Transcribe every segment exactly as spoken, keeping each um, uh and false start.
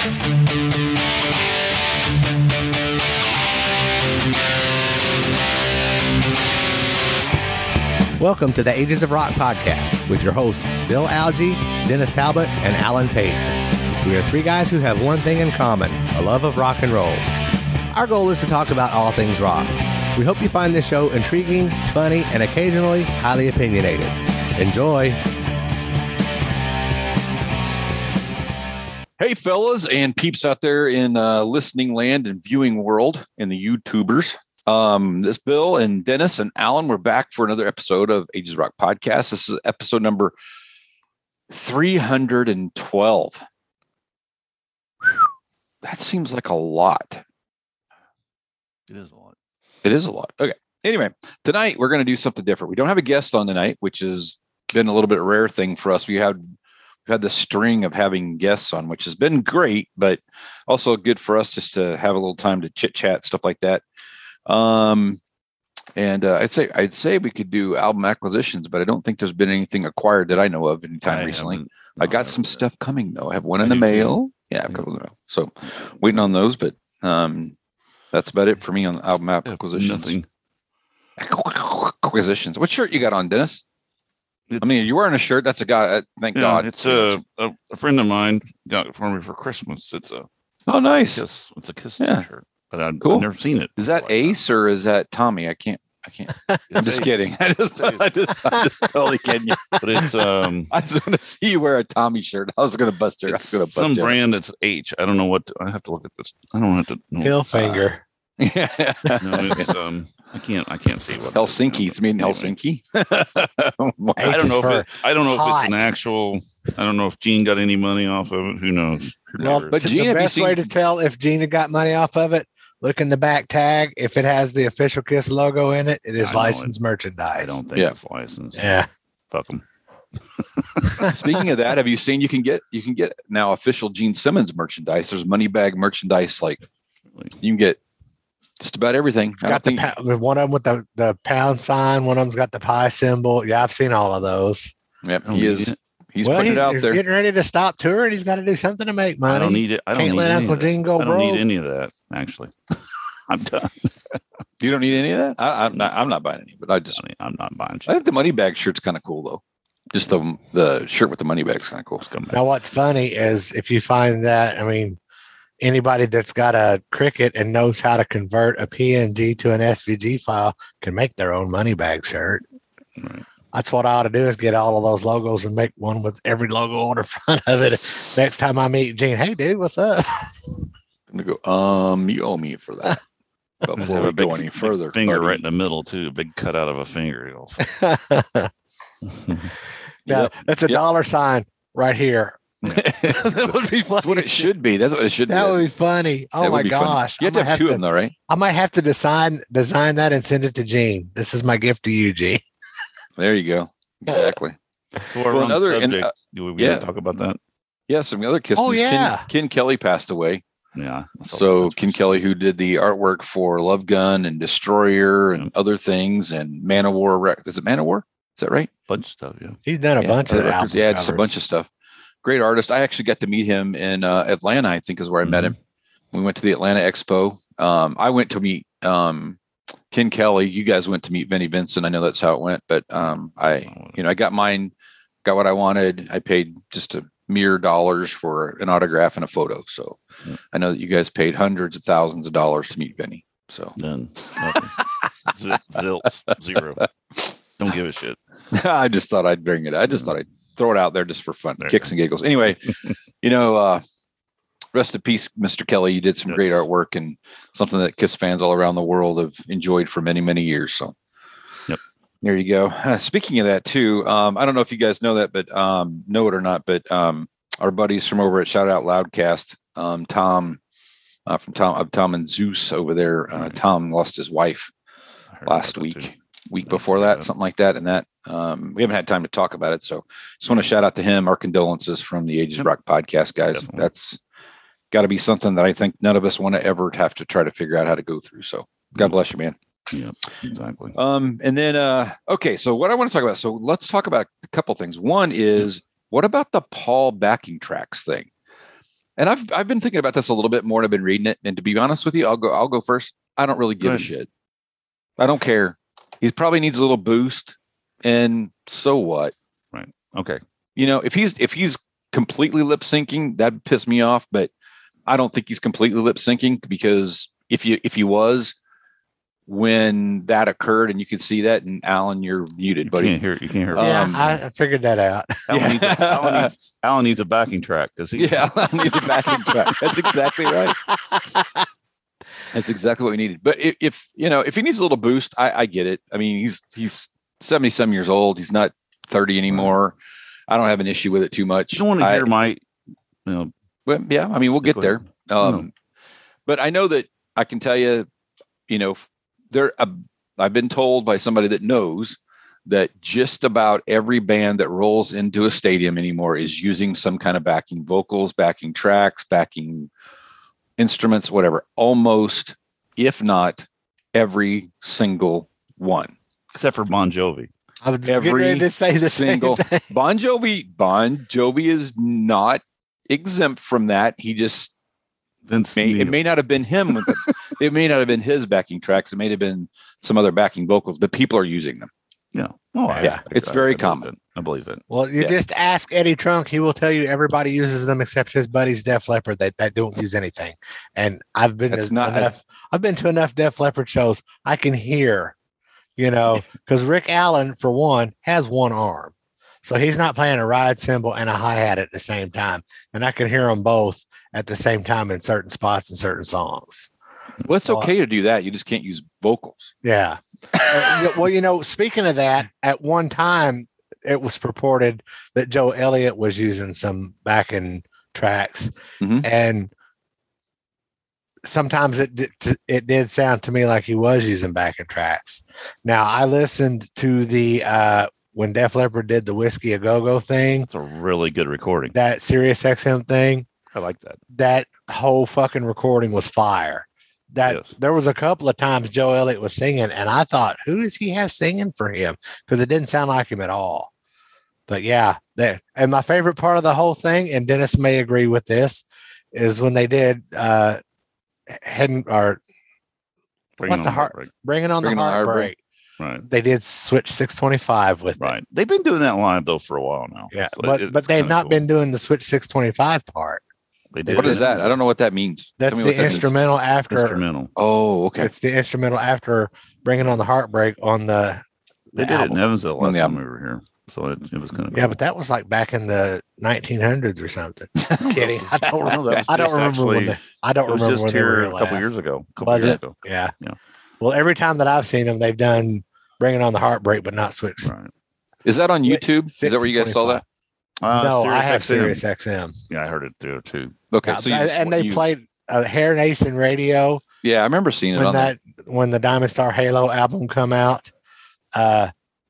Welcome to the Ages of Rock podcast with your hosts Bill Algie, Dennis Talbot, and Alan Tate. We are three guys who have one thing in common, a love of rock and roll. Our goal is to talk about all things rock. We hope you find this show intriguing, funny, and occasionally highly opinionated. Enjoy! Hey, fellas and peeps out there in uh, listening land and viewing world and the YouTubers. Um, this Bill and Dennis and Alan, we're back for another episode of Ages of Rock podcast. This is episode number three hundred twelve. That seems like a lot. It is a lot. It is a lot. Okay. Anyway, tonight we're going to do something different. We don't have a guest on tonight, which has been a little bit rare thing for us. We had we've had this string of having guests on, which has been great, but also good for us just to have a little time to chit chat, stuff like that. Um, and uh, I'd say I'd say we could do album acquisitions, but I don't think there's been anything acquired that I know of anytime I recently. no, I got some that. stuff coming though. I have one I in the do mail. too. Yeah, I've got one. So waiting on those, but um, that's about it for me on album acquisitions. Nothing. Acquisitions. What shirt you got on, Dennis? It's, I mean, you're wearing a shirt. That's a guy. Uh, thank yeah, God. It's a, a a friend of mine got it for me for Christmas. It's a Oh, nice. Kiss. It's a Kiss Yeah. T-shirt, but I've, Cool. I've never seen it. Is that before. Ace or is that Tommy? I can't. I can't. I'm just Ace. kidding. I just, I just, I'm just totally kidding you. But it's um, I just want to see you wear a Tommy shirt. I was going to bust your. I was it's going to bust some you. brand that's H. I don't know what. To, I have to look at this. I don't have to. know. Hillfinger. Yeah. No, it's um. I can't. I can't see what. it is Helsinki. now, It's made in but Helsinki. I don't know if for it, I don't know if it's an hot. actual. I don't know if Gene got any money off of it. Who knows? Who Well, knows? but the Gene, have you best way seen- to tell if Gina got money off of it, look in the back tag. If it has the official Kiss logo in it, it is I know licensed I merchandise. don't think Yeah. it's licensed. Yeah. Fuck them. Speaking of that, have you seen you can get you can get now official Gene Simmons merchandise? There's money bag merchandise, like you can get just about everything. It's I don't got the, think- pound, the one of them with the, the pound sign. One of them's got the pie symbol. Yeah, I've seen all of those. Yep, I don't he need is. it. He's well, putting he's, it out he's there. getting ready to stop touring. He's got to do something to make money. I don't need it. I don't Can't need let any Uncle of that. Gene go I don't broke. need any of that. Actually, I'm done. You don't need any of that. I, I'm not. I'm not buying any. But I just. I mean, I'm not buying I shit. think the money bag shirt's kind of cool though. Just the the shirt with the money bag's kind of cool. Let's come back. Now, what's funny is if you find that, I mean, anybody that's got a Cricut and knows how to convert a P N G to an S V G file can make their own money bag shirt. Right. That's what I ought to do is get all of those logos and make one with every logo on the front of it. Next time I meet Gene, hey, dude, what's up? I'm gonna go. Um, you owe me for that. But before Have we a big go any further, Finger buddy. right in the middle too. Big cut out of a finger. It'll- Yeah, Yep. that's a Yep. dollar sign right here. that would be funny. That's what it should be. That's what it should That be. would be funny. Oh That would my be fun. gosh. You have I to might have two of them, though, right? I might have to design design that and send it to Gene. This is my gift to you, Gene. There you go. Exactly. So we're Well, on another- the and, subject. uh, Do we yeah. yeah. talk about that? Yeah, some other Kiss Oh, news. yeah. Ken, Ken Kelly passed away. Yeah. I saw So that. Ken Kelly, who did the artwork for Love Gun and Destroyer and Yeah. other things, and Man of War. rec- Is it Man of War? Is that right? bunch of stuff. Yeah. He's done a Yeah, bunch of other album records. Yeah, just a covers. bunch of stuff. Great artist. I actually got to meet him in uh, Atlanta. I think is where I met Mhm. him. We went to the Atlanta Expo. Um, I went to meet um, Ken Kelly. You guys went to meet Vinnie Vincent. I know that's how it went. But um, I, you know, I got mine, got what I wanted. I paid just a mere dollars for an autograph and a photo. So Yeah. I know that you guys paid hundreds of thousands of dollars to meet Vinnie. So Then nothing. Z- zilts, zero. Don't give a shit. I just thought I'd bring it. I just thought I'd throw it out there just for fun, There. kicks and giggles. Anyway, you know, uh, rest in peace, Mister Kelly. You did some great Yes. artwork and something that Kiss fans all around the world have enjoyed for many, many years. So, Yep. There you go. Uh, speaking of that too, um, I don't know if you guys know that, but um, know it or not, but um, our buddies from over at Shout Out Loudcast, um, Tom, uh, from Tom, uh, Tom and Zeus over there. Uh, Tom lost his wife I heard last about that week, too. week Yeah, before yeah. that, something like that. And that um, we haven't had time to talk about it. So just want to shout out to him. Our condolences from the Ages Yep. Rock podcast, guys. Definitely. That's got to be something that I think none of us want to ever have to try to figure out how to go through. So God bless you, man. Yep, exactly. Um, and then, uh, okay. So what I want to talk about, so let's talk about a couple things. One is what about the Paul backing tracks thing? And I've I've been thinking about this a little bit more, and I've been reading it. And to be honest with you, I'll go I'll go first. I don't really give a shit. I don't care. He probably needs a little boost, and so what? Right. Okay. You know, if he's if he's completely lip syncing, that'd piss me off. But I don't think he's completely lip syncing, because if you if he was, when that occurred, and you could see that, and Alan, you're muted, You buddy. can't hear. You can't hear. Yeah, Um, I I figured that out. Alan, Yeah. needs a, Alan, needs, Alan needs a backing track because he. Yeah, Alan needs a backing track. That's exactly right. That's exactly what we needed. But if, if you know, if he needs a little boost, I, I get it. I mean, he's he's seventy some years old. He's not thirty anymore. I don't have an issue with it too much. You don't want to I- hear my. You know, But yeah, I mean, we'll get Go there. ahead. Um, No. But I know that I can tell you, you know, there. Uh, I've been told by somebody that knows that just about every band that rolls into a stadium anymore is using some kind of backing vocals, backing tracks, backing instruments, whatever. Almost, if not every single one. except for Bon Jovi. I was getting Every ready to say the single same thing. Bon Jovi. Bon Jovi is not exempt from that. He just Vince may, it Neil. may not have been him. With the, it may not have been his backing tracks. It may have been some other backing vocals, but people are using them. Yeah. Oh, I- Yeah, I- it's I- very I believe common. it. I believe it. Well, you Yeah. just ask Eddie Trunk. He will tell you everybody uses them except his buddies Def Leppard that, that don't use anything. And I've been That's to not- enough. I've been to enough Def Leppard shows. I can hear, you know, because Rick Allen, for one, has one arm, so he's not playing a ride cymbal and a hi hat at the same time, and I can hear them both at the same time in certain spots and certain songs. Well, it's So, okay to do that. You just can't use vocals. Yeah. Uh, well, you know, speaking of that, at one time it was purported that Joe Elliott was using some backing tracks, Mhm. and sometimes it did, it did sound to me like he was using backing tracks. Now, I listened to the uh, when Def Leppard did the Whiskey a Go Go thing, It's a really good recording. that Sirius X M thing. I like that. That whole fucking recording was fire. That Yes. there was a couple of times Joe Elliott was singing, and I thought, who does he have singing for him? Because it didn't sound like him at all. But yeah, that and my favorite part of the whole thing, and Dennis may agree with this, is when they did uh heading or Bring What's it the on, heart- Heartbreak. bringing on Bringing the on the heartbreak. Heartbreak. Right. They did switch six twenty-five with it. Right. They've been doing that live though for a while now. Yeah, So but it- but it's they've kinda not cool. been doing the switch six twenty-five part. They did. What is it. that? I don't know what that means. That's Tell me the what that means. instrumental after. Instrumental. Oh, okay. It's the instrumental after bringing on the heartbreak on the. They the did it album. in Evansville On last the time album. we were here. So it, it was kind of Yeah, but that was like back in the nineteen hundreds or something. Kidding. I don't, no, that was I don't just remember actually- when they, I don't it was remember just when they were here here a couple last. years ago. A couple Was years it? ago. Yeah. Yeah. Well, every time that I've seen them, they've done bringing on the heartbreak, but not switch. Right. Is that on Switch YouTube? Is that where you guys saw that? Uh, no, I Sirius have X M. Sirius X M. Yeah, I heard it there too. Okay, Yeah, so you and just- and they you- played uh, Hair Nation Radio Yeah, I remember seeing it when on that when the Diamond Star Halo album come out. Uh,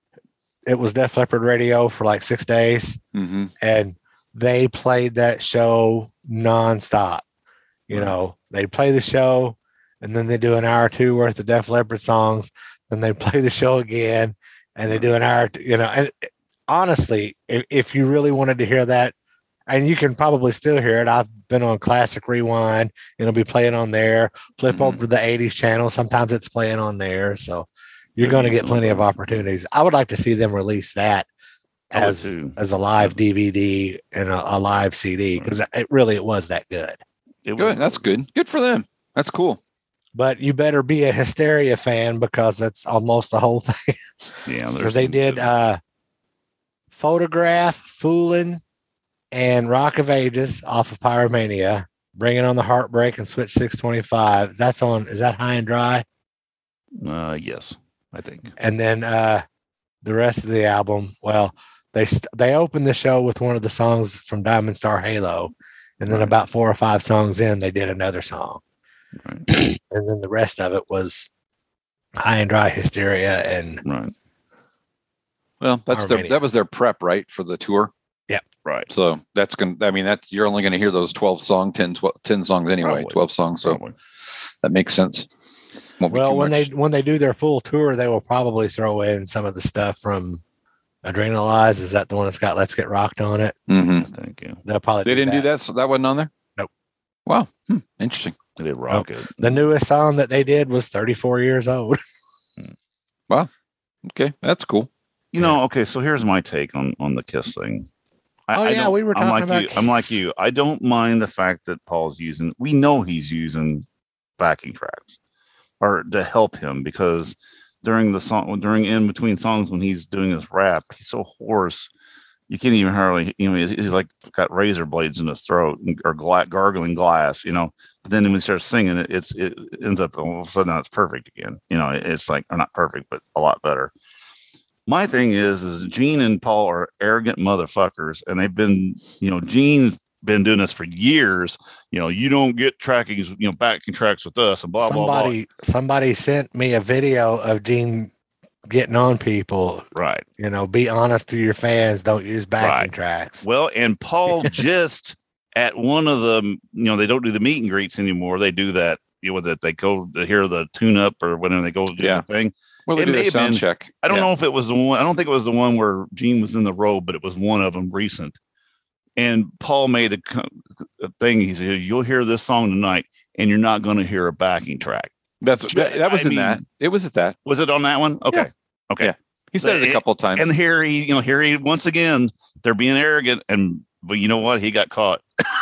it was Def Leppard Radio for like six days. there. Mm-hmm. And they played that show nonstop. You Right. know, they play the show and then they do an hour or two worth of Def Leppard songs. Then they play the show again and they do an hour, or two, you know. And honestly, if, if you really wanted to hear that, and you can probably still hear it, I've been on Classic Rewind, it'll be playing on there. Flip Mhm. over to the eighties channel, sometimes it's playing on there. So you're Yeah, going to you get plenty of can- opportunities. I would like to see them release that I would as too. as a live D V D and a, a live C D because it really it was that good. It Good. was- That's good. Good for them. That's cool. But you better be a Hysteria fan because that's almost the whole thing. Yeah, Because there's they some did good- uh, Photograph, Foolin', and Rock of Ages off of Pyromania, bringing on the Heartbreak and Switch six twenty-five. That's on. Is that High and Dry? Uh, yes, I think. And then uh, the rest of the album. Well, they st- they opened the show with one of the songs from Diamond Star Halo, and then Right. about four or five songs in, they did another song, Right. and then the rest of it was High and Dry, Hysteria, and Right. Well, that's their Armenia. that was their prep, right, for the tour. Right. So that's going to, I mean, that's, you're only going to hear those twelve song, ten, twelve, ten songs anyway, Probably. twelve songs. So Probably. that makes sense. Won't be well, too when much. they when they do their full tour, they will probably throw in some of the stuff from Adrenalize. Is that the one that's got Let's Get Rocked on it? Mhm. I think, yeah. They'll probably They do didn't do that. So that wasn't on there. Nope. Wow. Hmm. Interesting. They did rock Oh, it. The newest song that they did was thirty-four years old. Wow. Okay. That's cool. You know, okay, so here's my take on, on the Kiss thing. I, Oh, I yeah, don't- we were I'm talking like about you. I'm like Kiss. you. I don't mind the fact that Paul's using, we know he's using backing tracks or to help him because during the song, during in between songs when he's doing his rap, he's so hoarse. You can't even hardly, you know, he's, he's like got razor blades in his throat or gla- gargling glass, you know. But then when he starts singing, it, it's it ends up all of a sudden it's perfect again. You know, it's like, or not perfect, but a lot better. My thing is, is Gene and Paul are arrogant motherfuckers, and they've been, you know, Gene's been doing this for years. You know, you don't get trackings, you know, backing tracks with us, and blah somebody, blah somebody sent me a video of Gene getting on people. blah. Right. You know, be honest to your fans. Don't use backing Right. tracks. Well, and Paul just at one of the, you know, they don't do the meet and greets anymore. They do that, you know, that they go to hear the tune up or whenever they go do Yeah. the thing. Well, they It did may a have sound been- check. I don't Yeah. know if it was the one. I don't think it was the one where Gene was in the robe, but it was one of them recent. And Paul made a, co- a thing. He said, "You'll hear this song tonight, and you're not going to hear a backing track." That's that, that was I in mean- that. It was at that. Was it on that one? Okay, Yeah. okay. Yeah. He said it a It- couple of times. And here he, you know, here he once again, they're being arrogant, and but you know what? He got caught.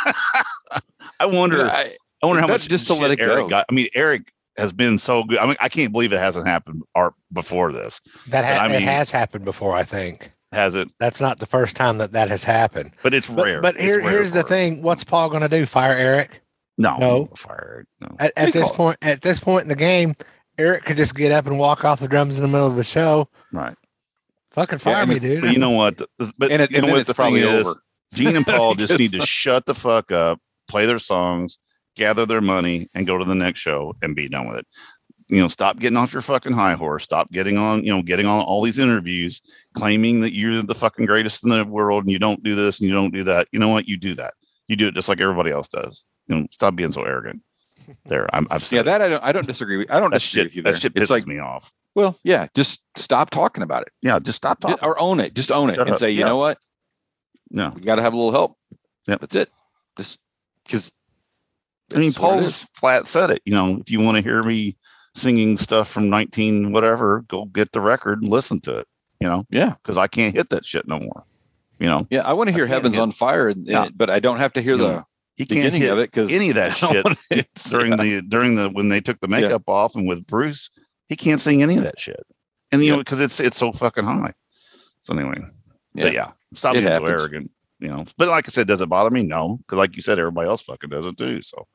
I wonder. You know, I, I wonder how that's much just to shit let it Eric go. got. I mean, Eric has been so good. I mean, I can't believe it hasn't happened art before this. That ha- but I it mean- has happened before, I think. Has it? That's not the first time that that has happened. But it's But, rare. but It's here, rare here's the for- thing. What's Paul going to do? Fire Eric? No, No. fire. No. At, at We this call- point, at this point in the game, Eric could just get up and walk off the drums in the middle of the show. Right. Fucking fire and me, it's- dude. But you know what? But and it, you and know then what it's the thing probably is? over. Gene and Paul just need to Because- shut the fuck up, play their songs, gather their money, and go to the next show and be done with it. You know, stop getting off your fucking high horse. Stop getting on, you know, getting on all these interviews, claiming that you're the fucking greatest in the world and you don't do this and you don't do that. You know what? You do that. You do it just like everybody else does. You know, stop being so arrogant. There, I'm, I've said Yeah, it. that I don't. I don't disagree. With, I don't that disagree shit. with you there. That shit pisses It's like, me off. well, yeah, just stop talking about it, Yeah, just stop talking. or own it. Just own it Shut and up. say, you Yeah. know what, No, we got to have a little help. Yep. That's it. Just because. I mean, Paul's flat said it. You know, if you want to hear me singing stuff from nineteen whatever, go get the record and listen to it. You know, Yeah, because I can't hit that shit no more. You know, yeah. I want to hear I can't "Heaven's get- on Fire," and, Yeah. but I don't have to hear You the know, he can't beginning hit of it because any of that shit during the during the when they took the makeup off and with Bruce, he can't sing any of that shit. And you Yeah. know, because it's it's so fucking high. So anyway, Yeah. but yeah, stop It being happens. so arrogant. You know, but like I said, does it bother me? No, because like you said, everybody else fucking does it too. So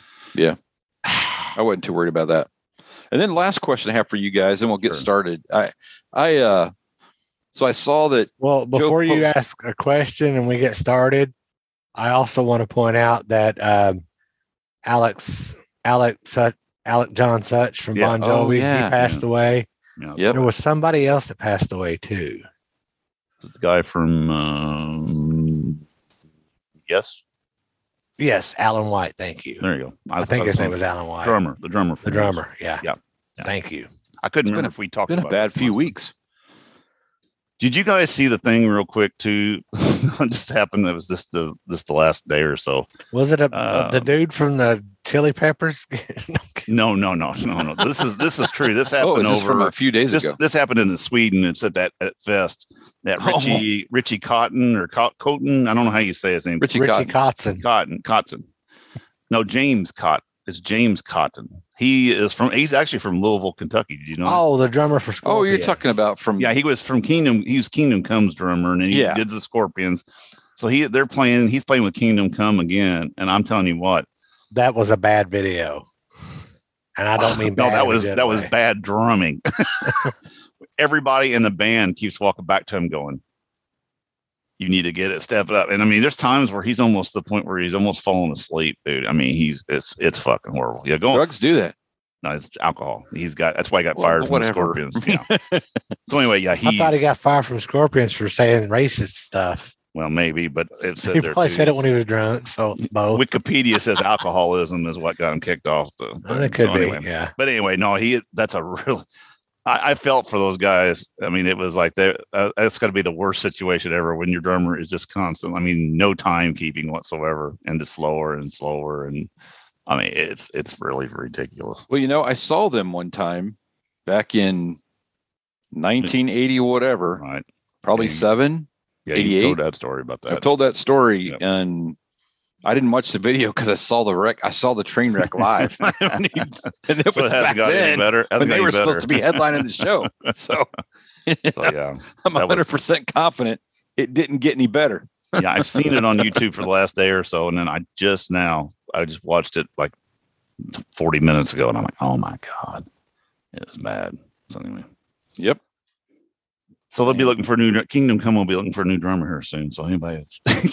I wasn't too worried about that. And then last question I have for you guys, and we'll get Sure. started. I, I, uh, so I saw that. Well, before you Po- ask a question and we get started, I also want to point out that um, Alex, Alex, Such, Alec John Such from Yeah. Bon Jovi, Oh, yeah. he passed away. you know, Yep. There was somebody else that passed away too. this guy from um, yes, Yes, Alan White. Thank you. there you go. I think his name was Alan White. drummer. The drummer. The from- drummer. Yeah. Yeah. Yeah. Thank you. I couldn't It's been remember a- if we talked Been a about bad it few last weeks. Did you guys see the thing real quick too? It just happened. It was just the this the last day or so. Was it a, Uh, the dude from the Chili Peppers? No, no, no, no, no. This is this is true. This Oh, happened is this from over. a few days This, ago? this happened in Sweden. It's at that at Fest. That Oh. Richie Richie Cotton or Co- Cotten. I don't know how you say his name. Richie Richie Cotton. Kotzen. Cotton. Cotton. No, James Cotton. It's James Cotton. He is from. He's actually from Louisville, Kentucky. Did you know? that? Oh, the drummer for Oh, Scorpions. you're talking about from. Yeah, he was from Kingdom. He was Kingdom Come's drummer, and then he Yeah. did the Scorpions. So he they're playing. He's playing with Kingdom Come again, and I'm telling you what. That was a bad video. And I don't mean no, bad. that in a was good that was way. bad drumming. Everybody in the band keeps walking back to him, going, "You need to get it, step it up." And I mean, there's times where he's almost to the point where he's almost falling asleep, dude. I mean, he's it's it's fucking horrible. Yeah, go on. Drugs do that. No, it's alcohol. He's got that's why he got Well, fired from the whatever. Scorpions. Yeah. So anyway, yeah, I he's thought he got fired from Scorpions for saying racist stuff. well, maybe, but it said He there probably too. said it when he was drunk. So both. Wikipedia says alcoholism is what got him kicked off. The And it could so be. anyway. Yeah. But anyway, no, he that's a real I, I felt for those guys. I mean, it was like they, uh, it's got to be the worst situation ever when your drummer is just constant. I mean, no timekeeping whatsoever, and just slower and slower. And I mean, it's it's really ridiculous. Well, you know, I saw them one time back in nineteen eighty, whatever, Right? probably Yeah, you- seven. Yeah, you eighty-eight? told that story about that. I've told that story, Yep. and I didn't watch the video because I saw the wreck. I saw the train wreck live, and it so was it hasn't back got any then better. Hasn't when got they any were better. supposed to be headlining the show. So, So yeah, I'm that was- one hundred percent confident it didn't get any better. yeah, I've seen it on YouTube for the last day or so, and then I just now I just watched it like forty minutes ago, and I'm like, oh my god, it was bad. So anyway, Yep. so they'll be looking for a new Kingdom Come. Will be looking for a new drummer here soon. So anybody,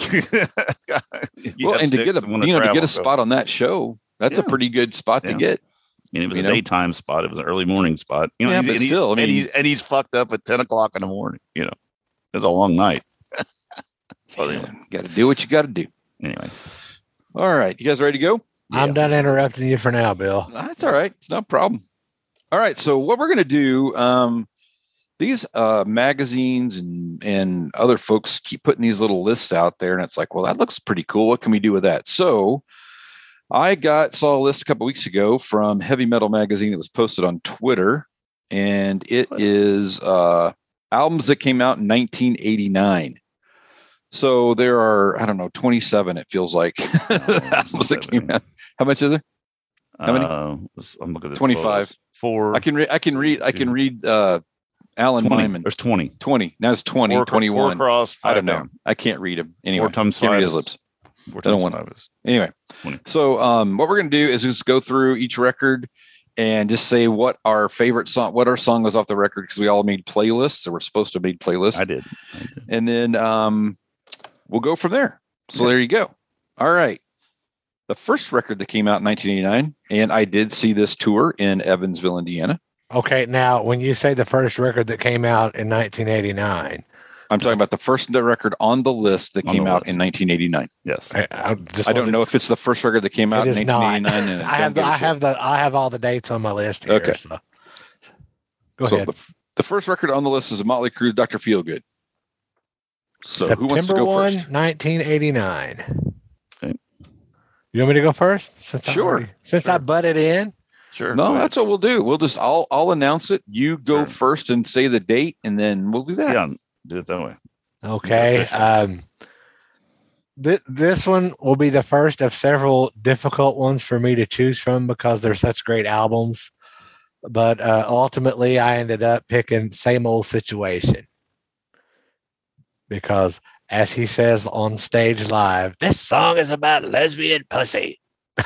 Well, and to get a you know to get a spot on that show, that's a Yeah. pretty good spot Yeah. to get. and it was you a know? daytime spot. It was an early morning spot. You know, Yeah, and but he- still, I and mean- he's and he's fucked up at ten o'clock in the morning. You know, it's a long night. So anyway, Got to do what you got to do. anyway, All right, you guys ready to go? I'm Yeah. done interrupting you for now, Bill. That's all right. It's no problem. All right. So what we're going to do, um, these uh, magazines and, and other folks keep putting these little lists out there. And it's like, well, that looks pretty cool. What can we do with that? So I got saw a list a couple weeks ago from Heavy Metal Magazine that was posted on Twitter. And it is uh, albums that came out in nineteen eighty-nine. So there are, I don't know, twenty-seven, it feels like, albums that came out. How much is there? How many? Uh, let's- I'm looking at the twenty-five. photos. Four. I can read. I can read. I can read. Uh, Alan twenty. Wyman. There's twenty. twenty. Now it's twenty. Four, acro- twenty-one. Four across. I Five don't know. down. I can't read him. Anyway, Four times can't five read his is- lips. Four I don't times want five is- Anyway, twenty. so um, what we're going to do is just go through each record and just say what our favorite song, what our song was off the record, because we all made playlists. So we're supposed to make playlists, I did. I did. and then um, we'll go from there. So there you go. All right. The first record that came out in nineteen eighty-nine, and I did see this tour in Evansville, Indiana. Okay, now when you say the first record that came out in nineteen eighty-nine, I'm talking about the first record on the list that On came the out list. in nineteen eighty-nine. Yes. I, I, just I don't wanted- know if it's the first record that came out It in is not. nineteen eighty-nine. And I have the, I have the I have all the dates on my list here. Okay. So. Go so ahead. the, the first record on the list is a Motley Crue, Doctor Feelgood. So who wants to September go first, first? nineteen eighty-nine. Okay. You want me to go first? Since I Sure. already- since I Sure. butted in. Sure. No, Go ahead. that's what we'll do. We'll just I'll I'll announce it. You go Sure. first and say the date, and then we'll do that. Yeah. Do it that way. Okay. official. Um, th- this one will be the first of several difficult ones for me to choose from because they're such great albums. But uh, ultimately, I ended up picking Same Old Situation because, as he says on stage live, this song is about lesbian pussy.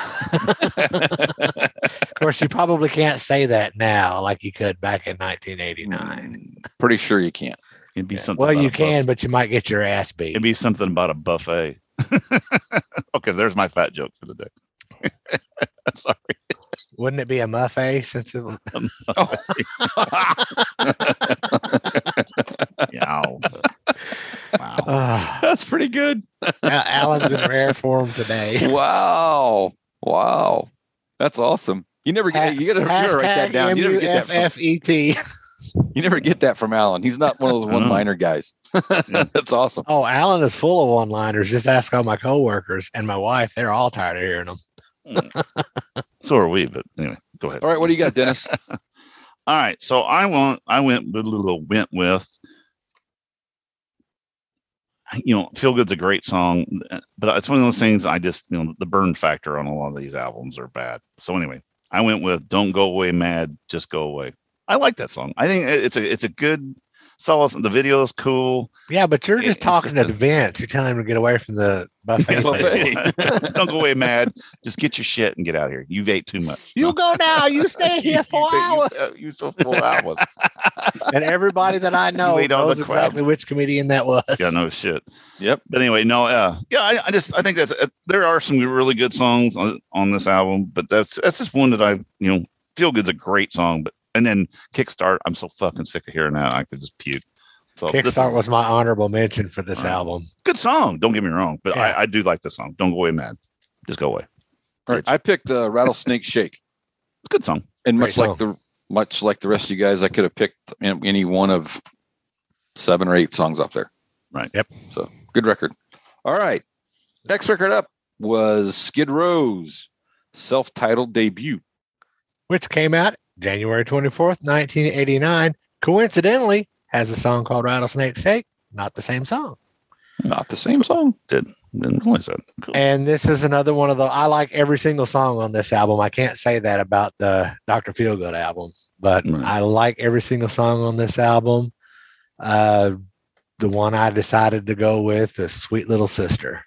Of course, you probably can't say that now like you could back in nineteen eighty-nine. Mm, Pretty sure you can't. It'd be something. Well, about you a can, buff- but you might get your ass beat. It'd be something about a buffet. Okay, there's my fat joke for the day. Sorry. Wouldn't it be a buffet since it was? Yeah. Wow. Ah, That's pretty good. Al- Alan's in rare form today. Wow. Wow. That's awesome. You never get you gotta, you gotta write that Hashtag down. You never get that from, M U F F E T. you never get that from Alan. He's not one of those I know. one-liner guys. That's awesome. Oh, Alan is full of one-liners. Just ask all my coworkers and my wife. They're all tired of hearing them. So are we, but anyway, go ahead. All right, what do you got, Dennis? All right. So I want I went with went with you know, Feel Good's a great song, but it's one of those things I just, you know, the burn factor on a lot of these albums are bad. So anyway, I went with Don't Go Away Mad, Just Go Away. I like that song. I think it's a it's a good solid. The video is cool. Yeah, but you're It- just it's talking just to a- Vince. You're telling him to get away from the buffet. Buffet. Don't go away mad. Just get your shit and get out of here. You've ate too much. You go now. You stay here for you, hours. You, uh, you so four hours. And everybody that I know You ate all knows the crap. exactly which comedian that was. Yeah, no shit. Yep. But anyway, no, uh, yeah, I, I just I think that's uh, there are some really good songs on, on this album, but that's that's just one that I you know Feel Good's a great song, but and then Kickstart, I'm so fucking sick of hearing that I could just puke. So this Kickstart is was my honorable mention for this Right. album. a good song. Don't get me wrong, but Yeah. I, I do like this song. Don't go away mad, just go away. All right. I picked uh, Rattlesnake Shake. Good song. And Great much like the much like the rest of you guys, I could have picked any one of seven or eight songs off there. Right. Yep. So good record. All right. Next record up was Skid Row's self-titled debut, which came out January twenty-fourth, nineteen eighty-nine. Coincidentally, has a song called Rattlesnake Shake. Not the same song. Not the same song. Did didn't realize that. Cool. And this is another one of the. I like every single song on this album. I can't say that about the Doctor Feelgood album, but Right. I like every single song on this album. Uh, the one I decided to go with is "Sweet Little Sister."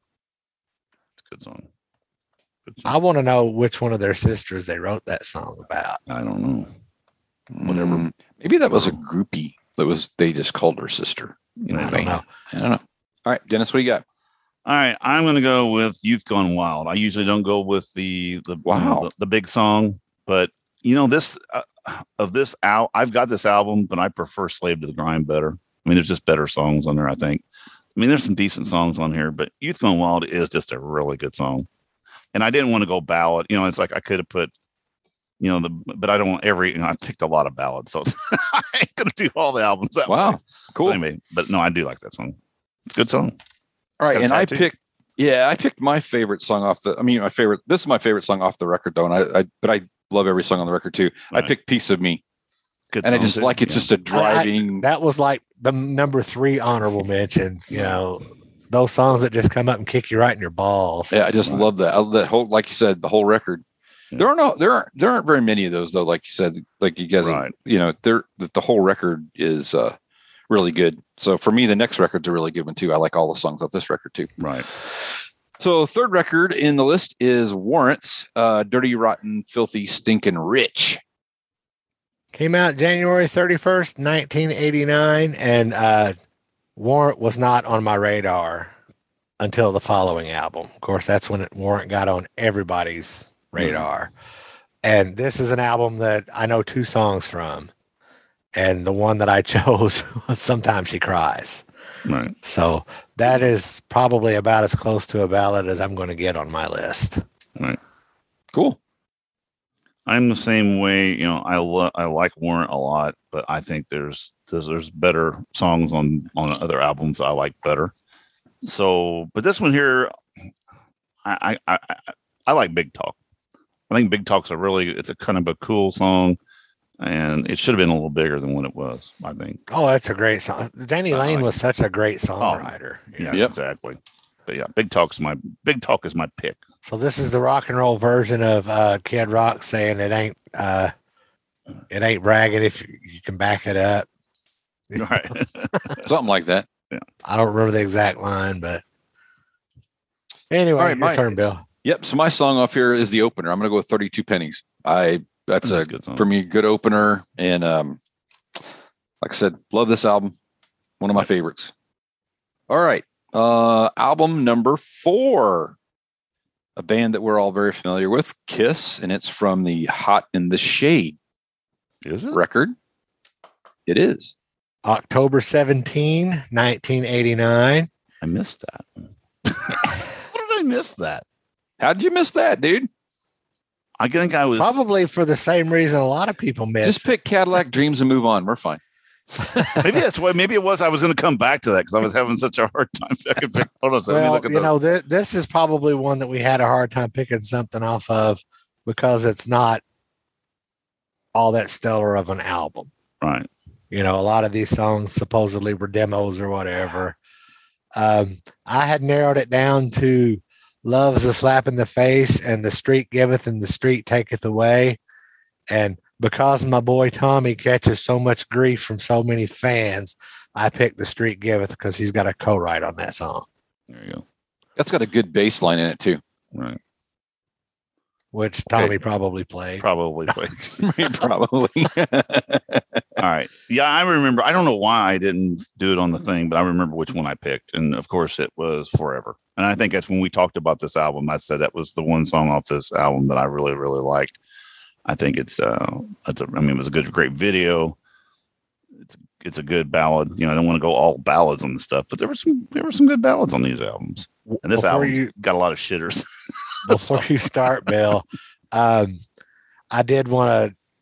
It's a good song. Good I song. want to know which one of their sisters they wrote that song about. I don't know. Whatever. Mm, maybe that was a groupie that was, they just called her sister. You know I what I don't mean? know. I don't know. All right, Dennis, what do you got? All right, I'm going to go with Youth Gone Wild. I usually don't go with the the Wow. the, the big song, but you know this uh, of this out. I've got this album, but I prefer Slave to the Grind better. I mean, there's just better songs on there, I think. I mean, there's some decent songs on here, but Youth Gone Wild is just a really good song. And I didn't want to go ballad. You know, it's like I could have put, you know, the but I don't want every. You know, I picked a lot of ballads, so I ain't gonna do all the albums. That Wow, way. cool. So anyway, but no, I do like that song. It's a good song. All right, Got a and I tattoo? picked, yeah, I picked my favorite song off the. I mean, my favorite. This is my favorite song off the record, though, and I, I but I love every song on the record too. Right. I picked "Piece of Me," Good and I song, just too. like it's Yeah. just a driving. That was like the number three honorable mention. You know, those songs that just come up and kick you right in your balls. yeah, I just Right. love that. I love that whole, like you said, the whole record. Yeah. There are no, there aren't, there aren't very many of those though. Like you said, like you guys, have- Right. you know, there, the, the whole record is uh, really good. So for me, the next record's a really good one too. I like all the songs off this record too. Right. So third record in the list is Warrants, uh, Dirty, Rotten, Filthy, Stinkin' Rich. Came out January thirty-first, nineteen eighty-nine, and uh, Warrant was not on my radar until the following album. Of course, that's when it, Warrant got on everybody's radar. And this is an album that I know two songs from. And the one that I chose was Sometimes She Cries. Right. So that is probably about as close to a ballad as I'm going to get on my list. Right. Cool. I'm the same way. You know, I lo- I like Warrant a lot, but I think there's there's, there's better songs on on other albums that I like better. So, but this one here, I I I, I like Big Talk. I think Big Talk's a really it's a kind of a cool song, and it should have been a little bigger than what it was. I think. Oh, that's a great song. Danny I Lane like was such a great songwriter. Yeah, Yep. exactly. But yeah, Big Talk's my Big Talk is my pick. So this is the rock and roll version of uh, Kid Rock saying it ain't uh, it ain't bragging if you, you can back it up. Right. Something like that. I don't remember the exact line, but anyway, All right, your Mike, turn, it's- Bill. Yep. So my song off here is the opener. I'm going to go with thirty-two pennies. I, that's That's a, a good song. for me, good opener. And, um, like I said, love this album. One of my favorites. All right. Uh, album number four, a band that we're all very familiar with, Kiss, and it's from the Hot in the Shade Is it? record. It is. October seventeenth, nineteen eighty-nine. I missed that. How did I miss that? How did you miss that, dude? I think I was Probably for the same reason a lot of people miss. Just pick Cadillac Dreams and move on. We're fine. maybe that's why. Maybe it was. I was going to come back to that because I was having such a hard time. I could pick, hold on, so let me well, look at you the, know, th- this is probably one that we had a hard time picking something off of because it's not all that stellar of an album. right. You know, a lot of these songs supposedly were demos or whatever. Um, I had narrowed it down to Love's a Slap in the Face and The Street Giveth and the Street Taketh Away. And because my boy Tommy catches so much grief from so many fans, I picked The Street Giveth because he's got a co-write on that song, There you go. That's got a good bass line in it, too. Right. which Tommy probably played. Probably. Probably. All right. Yeah, I remember. I don't know why I didn't do it on the thing, but I remember which one I picked. And of course, it was Forever. And I think that's when we talked about this album. I said that was the one song off this album that I really, really liked. I think it's, uh, it's a, I mean, it was a good, great video. It's, it's a good ballad. You know, I don't want to go all ballads on the stuff, but there were some, there were some good ballads on these albums. And this Before album you- got a lot of shitters. Before you start, Bill, um, I did want to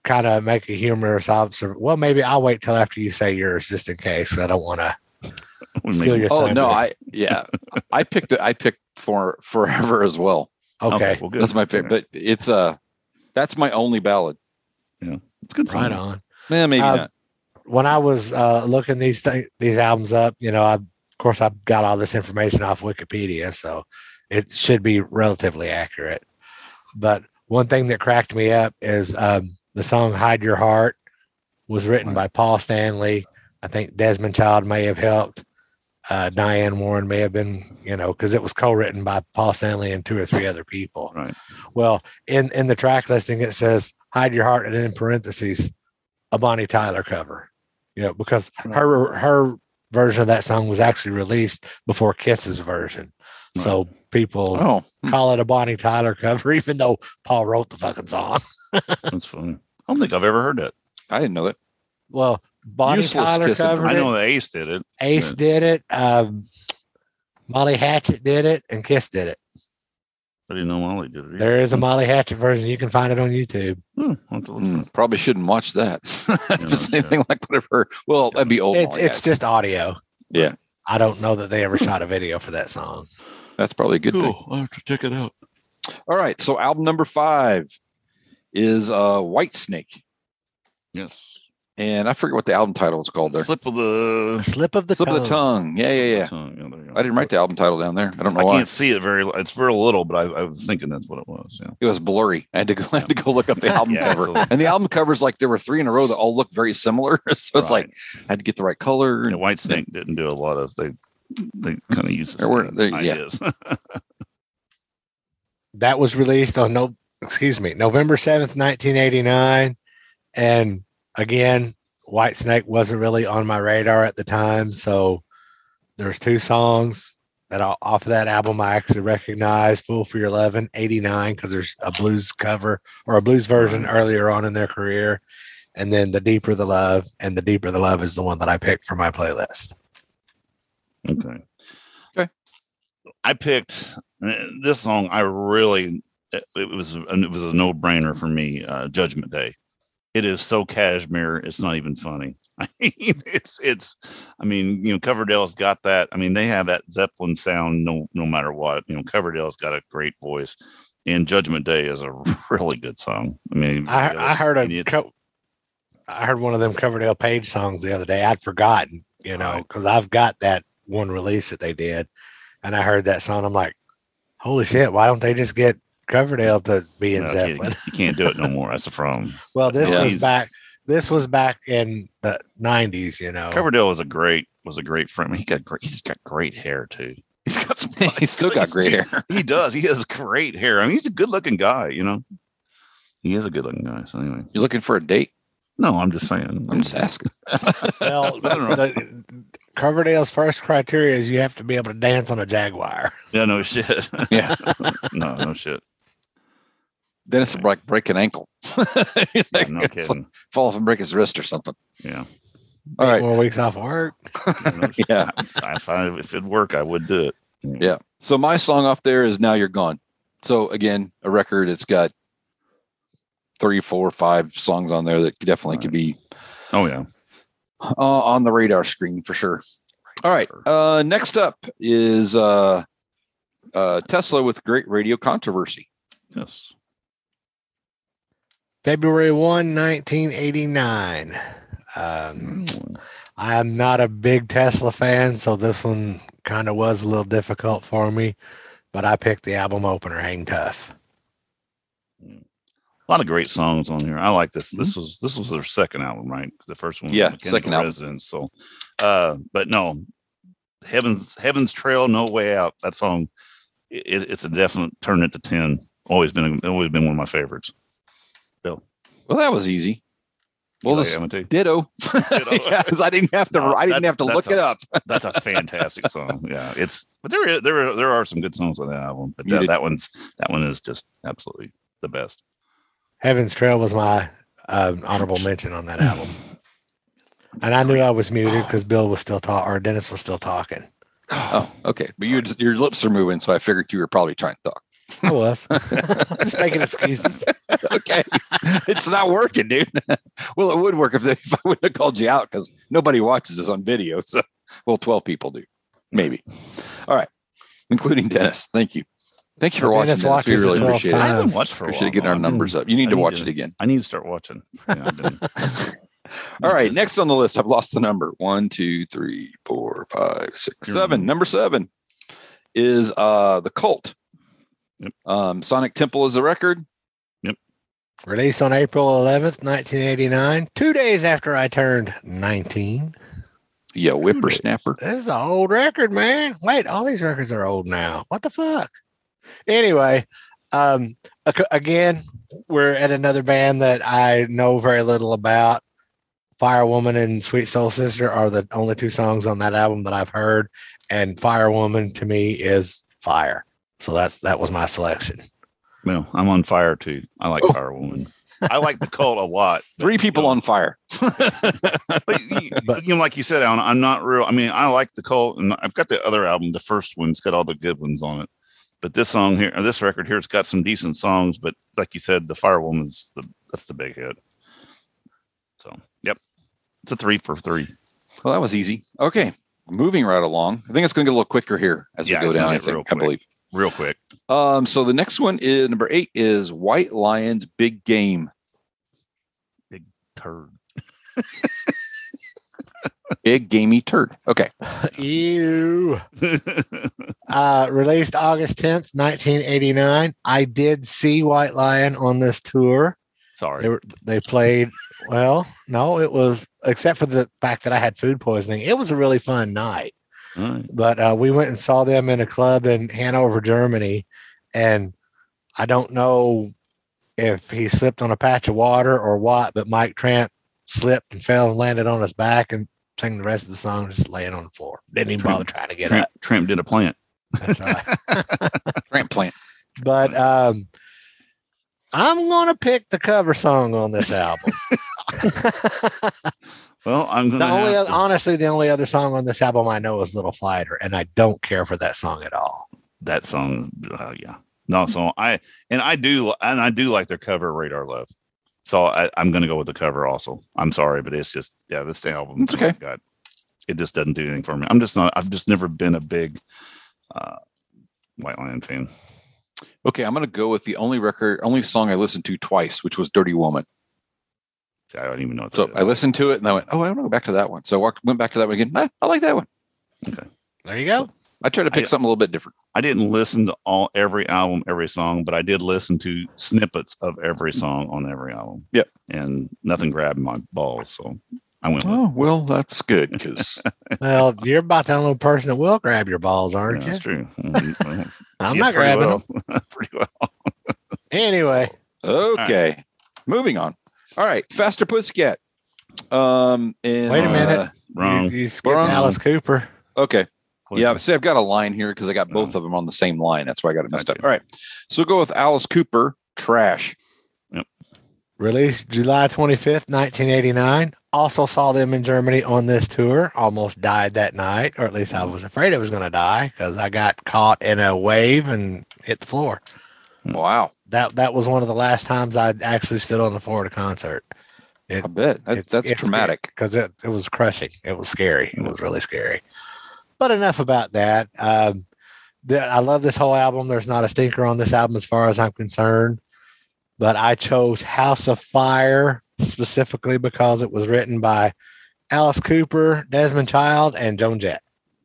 kind of make a humorous observation. Well, maybe I'll wait till after you say yours, just in case. I don't want to steal your. Oh thunder. no, I yeah, I picked it. I picked for Forever as well. Okay, well, good. That's my favorite, but it's uh that's my only ballad. Yeah, it's a good. Song. right on. Yeah, maybe Uh, not. When I was uh, looking these th- these albums up, you know, I of course I've got all this information off Wikipedia, so it should be relatively accurate. But one thing that cracked me up is um, the song "Hide Your Heart" was written Right. by Paul Stanley. I think Desmond Child may have helped. Uh, Diane Warren may have been, you know, because it was co-written by Paul Stanley and two or three other people. Right. Well, in in the track listing, it says "Hide Your Heart" and in parentheses, a Bonnie Tyler cover. You know, because Right. her her version of that song was actually released before Kiss's version. So people Oh, hmm. call it a Bonnie Tyler cover, even though Paul wrote the fucking song. That's funny. I don't think I've ever heard that. I didn't know that. Well, Bonnie Useless Tyler Kiss and covered I it. know that Ace did it. Ace Yeah. did it. Um, Molly Hatchet did it, and Kiss did it. I didn't know Molly did it. either. There is a Molly Hatchet version. You can find it on YouTube. Hmm, I'll have to look for Hmm, it. probably shouldn't watch that. if it's Yeah, anything like whatever. Well, that'd be old. It's Molly it's Hatchet. just audio. Yeah. I don't know that they ever shot a video for that song. That's probably a good thing. I'll have to check it out. All right. So album number five is uh White Snake. Yes. And I forget what the album title is called there. Slip of the Slip of the Slip tongue. of the Tongue. Yeah, yeah, yeah. tongue. Yeah, there you go. I didn't write the album title down there. I don't know I why. can't see it very. It's very little, but I, I was thinking that's what it was. Yeah. It was blurry. I had to go, I had to go look up the album Yeah, cover. it's a- And the album covers, like there were three in a row that all look very similar. So it's like Right. I had to get the right color. And And White Snake didn't do a lot of they. They kind of use the There were- same there- yeah. ideas. That was released on no, excuse me, November seventh, nineteen eighty-nine. And again, White Snake wasn't really on my radar at the time. So there's two songs that I, off of that album I actually recognized: "Fool for Your Lovin'," eighty-nine, because there's a blues cover or a blues version earlier on in their career. And then "The Deeper the Love," and "The Deeper the Love" is the one that I picked for my playlist. Okay. Okay. I picked uh, this song. I really, it, it was it was a no brainer for me. Uh, Judgment Day. It is so cashmere. It's not even funny. I mean, it's it's. I mean, you know, Coverdale's got that. I mean, they have that Zeppelin sound. No, no matter what. You know, Coverdale's got a great voice, and Judgment Day is a really good song. I mean, I, I heard a and it's- co- I heard one of them Coverdale Page songs the other day. I'd forgotten, you know, Right. because I've got that one release that they did, and I heard that song. I'm like, holy shit! Why don't they just get Coverdale to be in no, you, Zeppelin? you can't do it no more. That's the problem. Well, this Yeah. was He's- back. This was back in the nineties, you know. Coverdale was a great was a great friend. He got great. He's got great hair too. He's got some. He's still got great hair. He does. He has great hair. I mean, he's a good looking guy. You know, he is a good looking guy. So anyway, You looking for a date? no, I'm just saying. I'm just asking. Well, I don't know. the, Coverdale's first criteria is you have to be able to dance on a Jaguar. Yeah, no shit. Yeah. no, no shit. Dennis will break, break an ankle. Yeah, Like, no it's like kidding. fall off and break his wrist or something. Yeah. All right. More weeks off work. No, Yeah. I, if, I, if it'd work, I would do it. Yeah. So my song off there is Now You're Gone. So again, a record, it's got three, four, five songs on there that definitely could be Oh yeah. uh, on the radar screen for sure. All right. Uh, next up is uh, uh, Tesla with Great Radio Controversy. Yes. February first, nineteen eighty-nine. Um, I'm not a big Tesla fan, so this one kind of was a little difficult for me, but I picked the album opener, Hang Tough. A lot of great songs on here. I like this. This was this was their second album, right? The first one, was Yeah, Mechanical second album. Residence. So, uh, but no, Heaven's Heaven's Trail, No Way Out. That song, it, it's a definite turn it to ten. Always been always been one of my favorites. Bill, Well, that was easy. Well, You like this that one too? ditto. Ditto. Yeah, 'cause I didn't have to. No, I didn't that's- have to that's look a- it up. That's a fantastic song. Yeah, it's but there is- there are, there are some good songs on that album, but You that, did- that one's that one is just absolutely the best. Heaven's Trail was my uh, honorable mention on that album. And I knew I was muted because Bill was still talking, or Dennis was still talking. Oh, okay. But you, your lips are moving, so I figured you were probably trying to talk. I was. Just making excuses. Okay. It's not working, dude. Well, it would work if, they, if I wouldn't have called you out because nobody watches this on video. So, well, twelve people do. Maybe. All right. Including Dennis. Thank you. Thank you for Well, watching. Dennis Dennis. We watches really it twelve appreciate it. I haven't times. watched for a Appreciate while. getting our I've numbers been- up. You need I to need watch to- it again. I need to start watching. Yeah, I've been- All right. Next on the list, I've lost the number. One, two, three, four, five, six, You're seven. wrong. Number seven is uh the Cult. Yep. Um, Sonic Temple is the record. Released on April eleventh, nineteen eighty-nine, two days after I turned nineteen. Yeah, whippersnapper. This is an old record, man. Wait, all these records are old now. What the fuck? Anyway, um, ac- again, we're at another band that I know very little about. Firewoman and Sweet Soul Sister are the only two songs on that album that I've heard, and Firewoman to me is fire. So that's that was my selection. Well, I'm on fire too. I like Oh. Firewoman. I like the Cult a lot. Three people you know, on fire. But, you, But- you know, like you said, Alan, I'm not real. I mean, I like the Cult, and I've got the other album, the first one. It's got all the good ones on it. But this song here, or this record here, it's got some decent songs. But like you said, the Firewoman's the that's the big hit. So, yep, it's a three for three. Well, that was easy. Okay. Moving right along. I think it's going to get a little quicker here as Yeah, we go it's gonna down, I get real think, I quick. believe. Real quick. Um, so the next one is number eight is White Lion's Big Game. Turd. Big gamey turd. Okay. Ew. Uh, released August tenth, nineteen eighty-nine. I did see White Lion on this tour. Sorry. They were they played well. No, it was except for the fact that I had food poisoning. It was a really fun night. All right. But uh, we went and saw them in a club in Hanover, Germany, and I don't know if he slipped on a patch of water or what. But Mike Tramp slipped and fell and landed on his back and sang the rest of the song just laying on the floor. Didn't even Tramp- bother trying to get Tramp, up. Tramp did a plant. That's right. Tramp plant. But um, I'm gonna pick the cover song on this album. Well, I'm The gonna only, have oth- to- honestly, the only other song on this album I know is "Little Fighter," and I don't care for that song at all. that song. Uh, yeah, no. So I and I do and I do like their cover, Radar Love. So I, I'm going to go with the cover also. I'm sorry, but it's just yeah, this album. It's okay. God, it just doesn't do anything for me. I'm just not. I've just never been a big uh, White Lion fan. Okay, I'm going to go with the only record, only song I listened to twice, which was "Dirty Woman." See, I don't even know. What So that I is. listened to it and I went, "Oh, I want to go back to that one." So I walked, went back to that one again. Ah, I like that one. There you go. I tried to pick I- something a little bit different. I didn't listen to all every album, every song, but I did listen to snippets of every song on every album. Yep. And nothing grabbed my balls, so I went. With Oh, well, that's good because Well, you're about the only person that will grab your balls, it. aren't Yeah, you? that's true. Mhm. Well, I'm yeah, not pretty grabbing well. them. Pretty well. Anyway, okay. Moving on. All right, Faster Pussycat. Um, and, Wait a minute. uh, Wrong. you, you skipped Wrong. Alice Cooper. okay. What Yeah, is see, I've got a line here because I got both Oh. of them on the same line. That's why I got it messed up. Gotcha. All right. So we'll go with Alice Cooper, Trash. Released July twenty-fifth, nineteen eighty-nine. Also saw them in Germany on this tour. Almost died that night, or at least I was afraid I was going to die because I got caught in a wave and hit the floor. Wow. That that was one of the last times I actually stood on the floor at a concert. I bet. That, that's traumatic. because it, it was crushing. It was scary. It was really scary. But enough about that. Um, the, I love this whole album. There's not a stinker on this album as far as I'm concerned. But I chose House of Fire specifically because it was written by Alice Cooper, Desmond Child, and Joan Jett.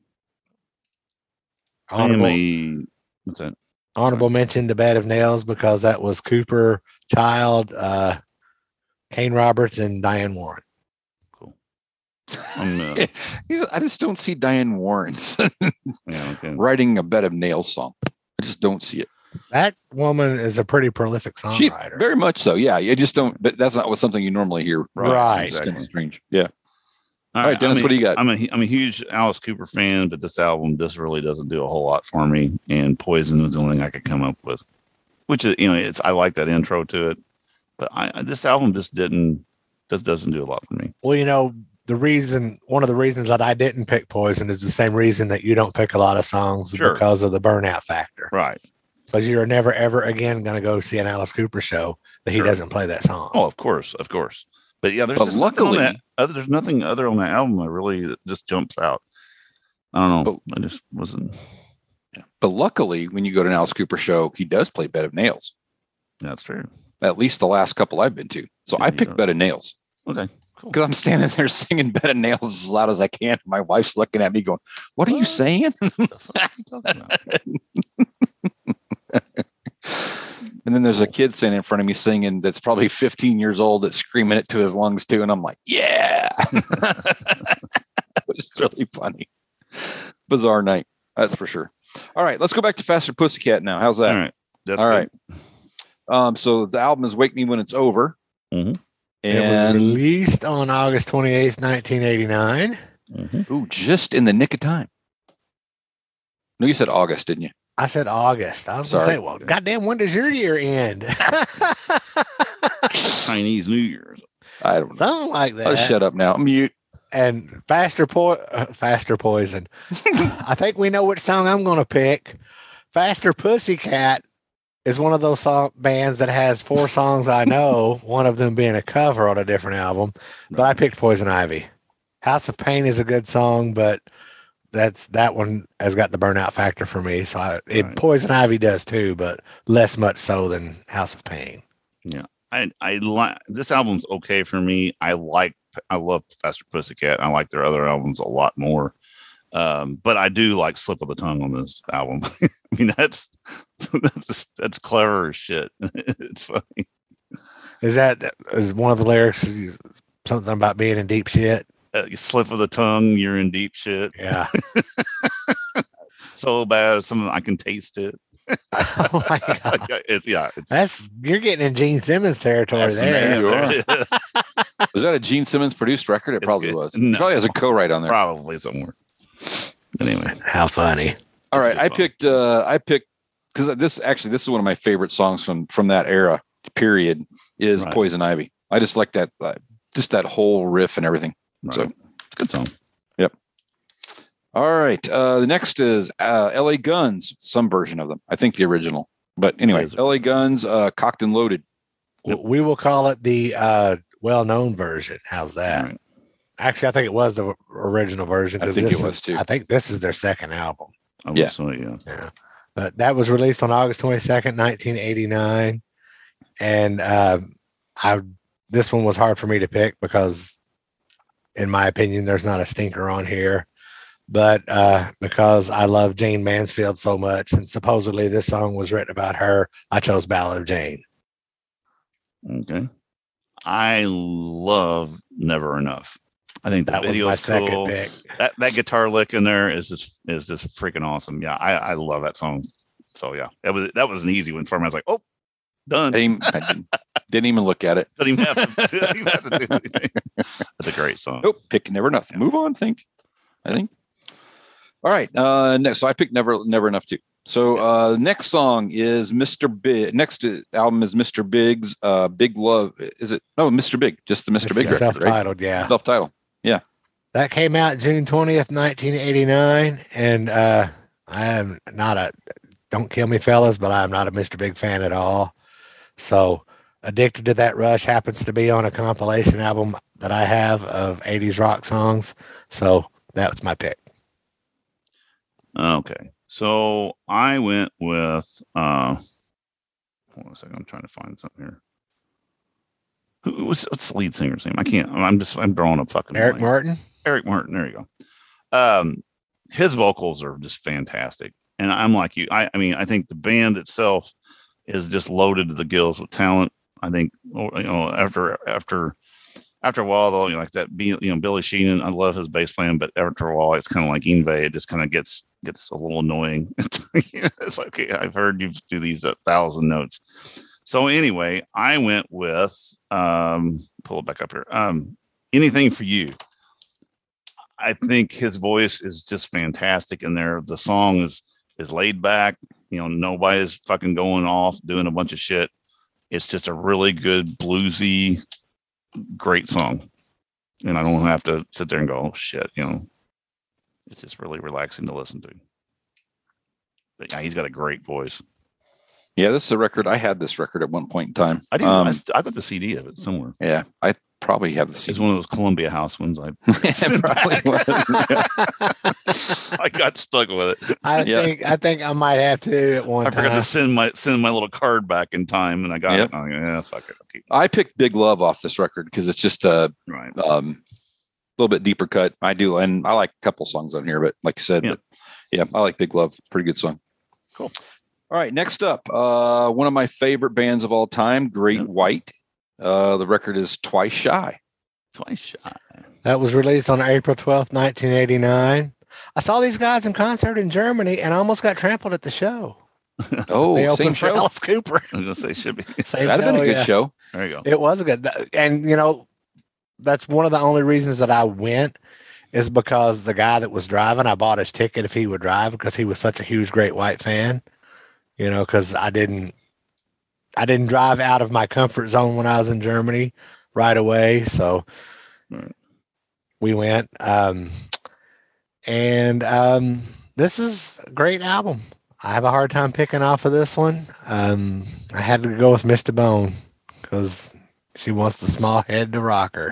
I am Honorable, a what's that? honorable mention to Bed of Nails because that was Cooper, Child, uh, Kane Roberts, and Diane Warren. Cool. I'm, uh, You know, I just don't see Diane Warren's yeah, okay. writing a Bed of Nails song. I just don't see it. That woman is a pretty prolific She, songwriter. very much so. Yeah. You just don't, but that's not what something you normally hear. Right. It's kind of Exactly. strange. Yeah. All All right, Dennis, I'm a- what do you got? I'm a I'm a huge Alice Cooper fan, but this album just really doesn't do a whole lot for me. And Poison was the only thing I could come up with, which is you know it's I like that intro to it, but I this album just didn't just doesn't do a lot for me. Well, you know, the reason, one of the reasons that I didn't pick Poison is the same reason that you don't pick a lot of songs Sure. because of the burnout factor. Right. Because you're never, ever again going to go see an Alice Cooper show that he Sure. doesn't play that song. Oh, of course, of course. But yeah, there's But just nothing on luckily- that other. There's nothing other on that album that really that just jumps out. I don't know. I just wasn't. But luckily, when you go to an Alice Cooper show, he does play Bed of Nails. That's true. At least the last couple I've been to. So Yeah, I picked yeah. Bed of Nails. Okay, cool. Because I'm standing there singing Bed of Nails as loud as I can. My wife's looking at me going, what are you What? saying? What the fuck are you talking about? And then there's a kid sitting in front of me singing that's probably fifteen years old that's screaming it to his lungs too. And I'm like, yeah. It's really funny. Bizarre night. That's for sure. All right, let's go back to Faster Pussycat now. How's that? All right, that's All good. right. Um, so the album is Wake Me When It's Over. Mhm. It was And released on August twenty-eighth, nineteen eighty-nine. Mhm. ooh, just in the nick of time. No, you said August, didn't you? I said August. I was going to Sorry. say, well, goddamn, when does your year end? Chinese New Year's. I don't know. Something like that. I'll shut up now. Mute. And faster po- uh, faster poison. I think we know which song I'm going to pick. Faster Pussycat is one of those song bands that has four songs I know, one of them being a cover on a different album. But I picked Poison Ivy. House of Pain is a good song, but that's that one has got the burnout factor for me. So I, it, Right. Poison Ivy does too, but less much so than House of Pain. I I like this album's okay for me. I like I love Faster Pussycat. I like their other albums a lot more. Um, but I do like Slip of the Tongue on this album. I mean, that's that's that's clever as shit. It's funny. Is that is one of the lyrics something about being in deep shit? Uh, you slip of the tongue, you're in deep shit. Yeah. So bad, something I can taste it. Oh my God. it's, yeah, it's That's you're getting in Gene Simmons territory that's- there. man, You there are. it is. Was that a Gene Simmons produced record? It It's probably good. was. It No. probably has a co-write on there. Probably somewhere. Anyway, How funny. All It's right, good I fun. picked. Uh, I picked because this actually this is one of my favorite songs from from that era. Period is Right. Poison Ivy. I just like that, uh, just that whole riff and everything. right. So- it's a good song. All right, uh, the next is uh, L A Guns, some version of them. I think the original, but anyway, Yes. L A Guns, uh, Cocked and Loaded. Yep. We will call it the uh, well-known version. How's that? All right. Actually, I think it was the original version. I 'cause think this it was is- too. I think this is their second album. I Yeah. will say, yeah. Yeah. But that was released on August twenty-second, nineteen eighty-nine. And uh, I this one was hard for me to pick because, in my opinion, there's not a stinker on here. But uh, because I love Jane Mansfield so much, and supposedly this song was written about her, I chose Ballad of Jane. Okay. I love Never Enough. I think the That was video my is second cool. pick. That that guitar lick in there is just is just freaking awesome. Yeah, I, I love that song. So yeah, that was that was an easy one for me. I was like, oh, done. I didn't, I didn't, didn't even look at it. Don't even have to, don't even have to do anything. That's a great song. Nope, pick Never Enough. Move on. Think. I think. All right. Uh, next, so I picked Never Never Enough too. So uh, next song is Mister Big. Next album is Mister Big's uh, Big Love. Is it? No, Mister Big. Just the Mister It's Big record, right? self-titled, yeah. Self-titled. That came out June twentieth, nineteen eighty-nine. And uh, I am not a, don't kill me, fellas, but I'm not a Mister Big fan at all. So Addicted to That Rush happens to be on a compilation album that I have of eighties rock songs. So that's my pick. Okay. So I went with uh hold on a second, I'm trying to find something here. Who was what's the lead singer's name? I can't I'm just I'm drawing a fucking Eric blank. Martin. Eric Martin, there you go. Um his vocals are just fantastic. And I'm like you. I, I mean, I think the band itself is just loaded to the gills with talent. I think you know, after after after a while though, you know, like that be you know, Billy Sheehan, I love his bass playing, but after a while it's kind of like Yngwie, it just kind of gets gets a little annoying. It's like, okay, I've heard you do these a thousand notes. So anyway, I went with um pull it back up here. Um Anything for You. I think his voice is just fantastic in there. The song is is laid back, you know, nobody's fucking going off doing a bunch of shit. It's just a really good bluesy, great song. And I don't have to sit there and go, oh shit, you know. It's just really relaxing to listen to. But yeah, he's got a great voice. Yeah, this is a record. I had this record at one point in time. I do. Um, I, st- I got the C D of it somewhere. yeah, I probably have the C D. It's one of those Columbia House ones. I It probably was. I got stuck with it. I Yeah. think I think I might have to at one I forgot time. to send my send my little card back in time, and I got Yep. it. I'm like, yeah, fuck it. I'll keep it. I picked Big Love off this record because it's just a Right. um, little bit deeper cut. I do, and I like a couple songs on here, but like I said, Yeah. but yeah, I like Big Love. Pretty good song. Cool. All right, next up, uh, one of my favorite bands of all time, Great Yep. White. Uh, the record is Twice Shy. Twice Shy. That was released on April twelfth, nineteen eighty-nine. I saw these guys in concert in Germany and almost got trampled at the show. Oh, They same opened for show. Alice Cooper. I was gonna say should be. Same That'd have been a show, good yeah. show. There you go. It was a good, and you know, that's one of the only reasons that I went is because the guy that was driving, I bought his ticket if he would drive because he was such a huge Great White fan. You know, because I didn't, I didn't drive out of my comfort zone when I was in Germany right away, so Right. we went. Um, and um, this is a great album. I have a hard time picking off of this one. Um, I had to go with Mister Bone because she wants the small head to rock her.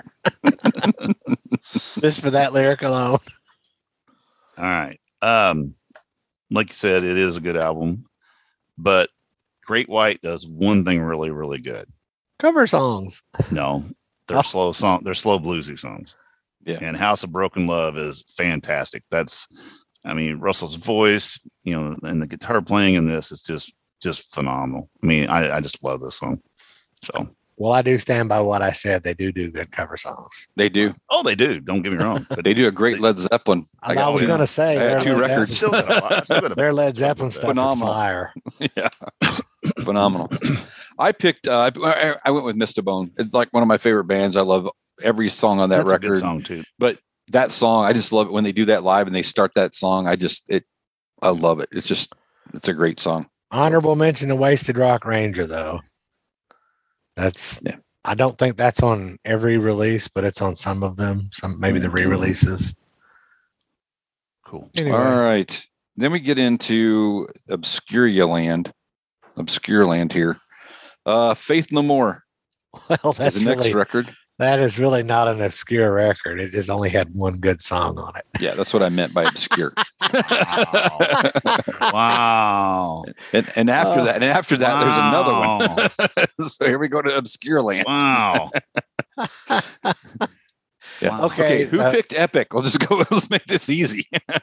Just for that lyric alone. All right. Um, like you said, it is a good album, but Great White does one thing really, really good. Cover songs. No, they're Oh. slow song. They're slow bluesy songs. Yeah. And House of Broken Love is fantastic. That's, I mean, Russell's voice, you know, and the guitar playing in this is just, just phenomenal. I mean, I, I just love this song. So, Well, I do stand by what I said. They do do good cover songs. They do. oh, they do. Don't get me wrong. But They do a great Led Zeppelin. I, got- was yeah. going to say I had their two Led records. still Zeppelin- got a- I've still got a- their Led Zeppelin stuff Phenomenal. is fire. Yeah, phenomenal. I picked. Uh, I, I went with Mister Bone. It's like one of my favorite bands. I love every song on that That's a record. good song too. But that song, I just love it when they do that live and they start that song. I just it. I love it. It's just it's a great song. Honorable mention to Wasted Rock Ranger, though. That's Yeah. I don't think that's on every release, but it's on some of them. Some maybe the re-releases. Cool. Anyway, All right. Then we get into Obscuria Land. Obscure Land here. Uh, Faith No More well, is that's the next really, record. that is really not an obscure record. It just only had one good song on it. Yeah, that's what I meant by obscure. Wow. and and after Oh. that, and after that, there's another one. one. So here we go to Obscure Land. Wow. Yeah. Wow. Okay, Who uh, picked Epic? We'll just go. Let's make this easy.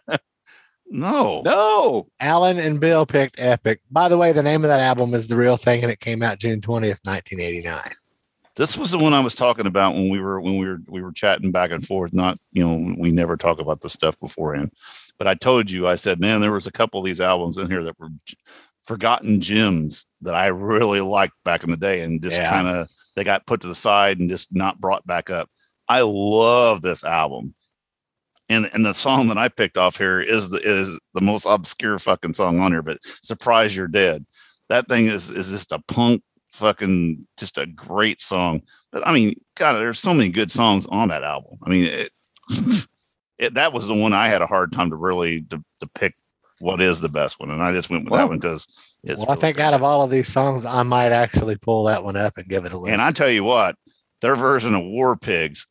No. No. Alan and Bill picked Epic. By the way, the name of that album is The Real Thing, and it came out June twentieth, nineteen eighty-nine. This was the one I was talking about when we were when we were we were chatting back and forth. Not, you know, we never talk about the stuff beforehand. But I told you, I said, man, there was a couple of these albums in here that were j- forgotten gems that I really liked back in the day, and just Yeah. kind of they got put to the side and just not brought back up. I love this album. And and the song that I picked off here is the is the most obscure fucking song on here, but Surprise You're Dead. That thing is is just a punk fucking just a great song. But I mean, God, there's so many good songs on that album. I mean, it, it that was the one I had a hard time to really to, to pick what is the best one, and I just went with Well, that one because it's. Well, I really think good. out of all of these songs, I might actually pull that one up and give it a listen. And I tell you what, their version of War Pigs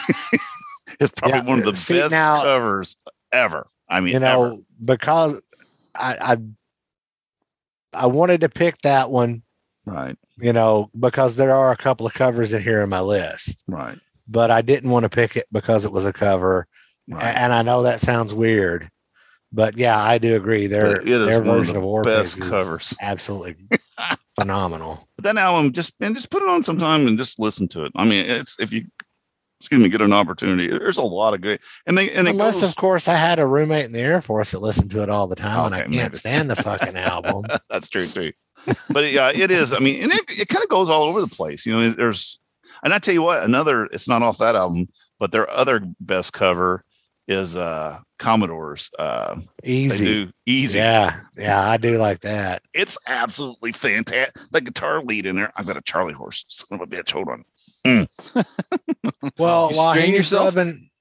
is probably Yeah, one of the see, best now- covers ever. I mean, you know, ever. because I, I I wanted to pick that one, Right, you know, because there are a couple of covers in here in my list, right, but I didn't want to pick it because it was a cover. A- right. And I know that sounds weird, but yeah, I do agree. Their But it is their one of version the of War best Pigs is covers. absolutely phenomenal. But that album, just and just put it on sometime and just listen to it. I mean, it's if you excuse me, get an opportunity. There's a lot of good, and they and it Unless, goes, of course, I had a roommate in the Air Force that listened to it all the time, and I Okay, can't maybe. stand the fucking album. That's true too. But yeah, it is. I mean, and it, it kind of goes all over the place. You know, there's, and I tell you what, another, it's not off that album, but their other best cover is uh Commodore's. Uh, they Easy. do Easy. Yeah, yeah, I do like that. It's absolutely fantastic. The guitar lead in there. I've got a Charlie horse. Son of a bitch. Hold on. Well, You while strain he's yourself? rubbing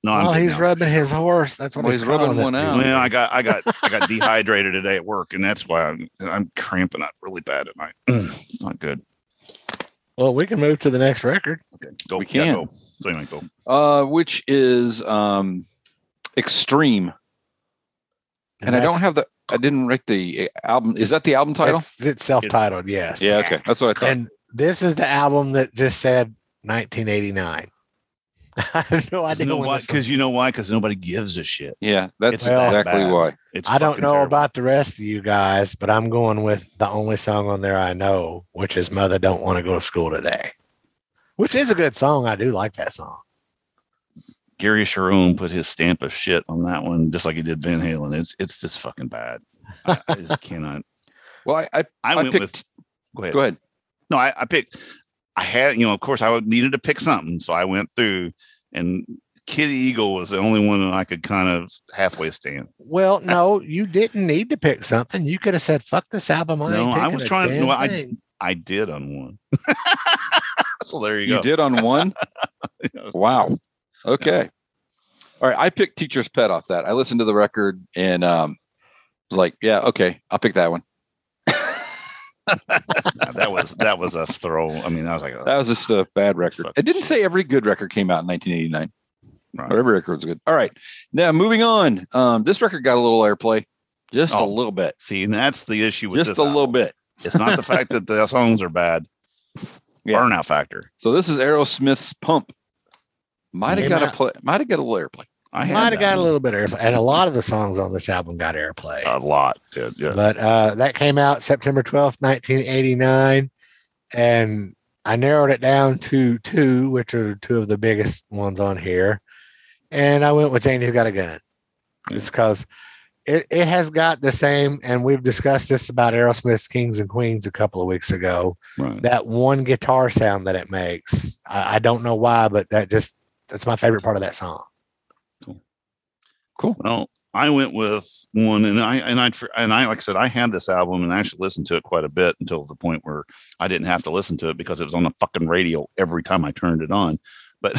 No, I'm Oh, good he's now. rubbing his horse. That's what Well, he's, he's rubbing calling it. one out. Well, I got, I got, I got dehydrated today at work, and that's why I'm, I'm cramping up really bad at night. It's not good. Well, we can move to the next record. Okay, go. We Yeah, can. go. So anyway, go. Uh, which is um, Extreme. And I don't have the, I didn't write the album. Is that the album title? It's, it's self-titled, yes. Yeah, okay. That's what I thought. And this is the album that just said nineteen eighty-nine. I have no idea. You know when why? this was- Because you know why? Because nobody gives a shit. Yeah, that's It's that exactly bad. why. It's I don't fucking know terrible. about the rest of you guys, but I'm going with the only song on there I know, which is Mother Don't Want to Go to School Today, which is a good song. I do like that song. Gary Sharon put his stamp of shit on that one, just like he did Van Halen. It's it's just fucking bad. I, I just cannot. Well, I, I, I, I went picked, with. Go ahead. go ahead. No, I, I picked. I had, you know, of course, I would, needed to pick something, so I went through, and Kitty Eagle was the only one that I could kind of halfway stand. Well, no, you didn't need to pick something. You could have said, "Fuck this album." I No, ain't I picking was a trying- damn no, I- thing." I did on one. So there you, You go. did on one? Wow. Okay. All right. I picked Teacher's Pet off that. I listened to the record and um, was like, yeah, okay, I'll pick that one. Yeah, that was that was a throw. I mean, I was like, oh, That was just a bad That's record. fucking It didn't shit. say every good record came out in nineteen eighty-nine. right. Or every record was good. All right. Now, moving on. Um, this record got a little airplay, just a Oh, little bit. See, and that's the issue with Just this a little album. bit. It's not the fact that the songs are bad. Yeah. Burnout factor. So this is Aerosmith's Pump. Might have Came got a out- play. Might have got a little airplay. I had Might have that got a one. little bit of airplay, and a lot of the songs on this album got airplay. a lot. Yeah, yes. But uh, that came out September twelfth, nineteen eighty-nine. And I narrowed it down to two, which are two of the biggest ones on here. And I went with Janie's Got a Gun. It's because it, it has got the same, and we've discussed this about Aerosmith's Kings and Queens a couple of weeks ago. right. That one guitar sound that it makes. I, I don't know why, but that just, that's my favorite part of that song. Cool. Well, I went with one, and I and I and I like I said, I had this album and I actually listened to it quite a bit until the point where I didn't have to listen to it because it was on the fucking radio every time I turned it on. But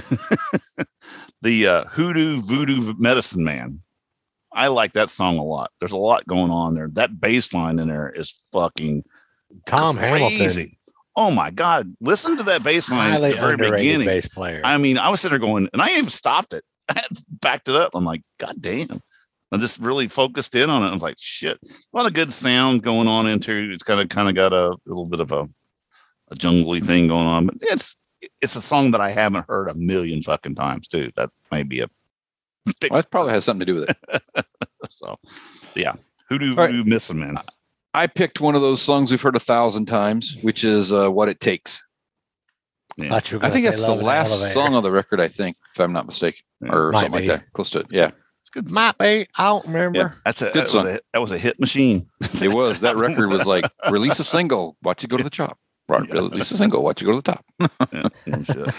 the uh, Hoodoo Voodoo Medicine Man, I like that song a lot. There's a lot going on there. That bass line in there is fucking Tom Hamilton, crazy. Oh my god! Listen to that bass line at highly the very underrated beginning. bass player. I mean, I was sitting there going, and I even stopped it. I backed it up. I'm like, God damn. I just really focused in on it. I was like, shit. A lot of good sound going on into it's kind of kind of got a little bit of a, a jungly thing going on. But it's it's a song that I haven't heard a million fucking times, too. That may be a big Well, that probably has something to do with it. so yeah. Hoodoo All right. Voodoo Missing Man. I picked one of those songs we've heard a thousand times, which is uh, What It Takes. Yeah. Thought you were I gonna think say that's the Love in the last Elevator. song on the record, I think, if I'm not mistaken, Yeah. or Might something be. like that. Close to it. Yeah, It's good. Might be. I don't remember. That's a Good that was song. a that was a hit machine. it was. That record was like, release a single, watch it go to the top. Right, Yeah. release a single, watch it go to the top. Yeah, no shit.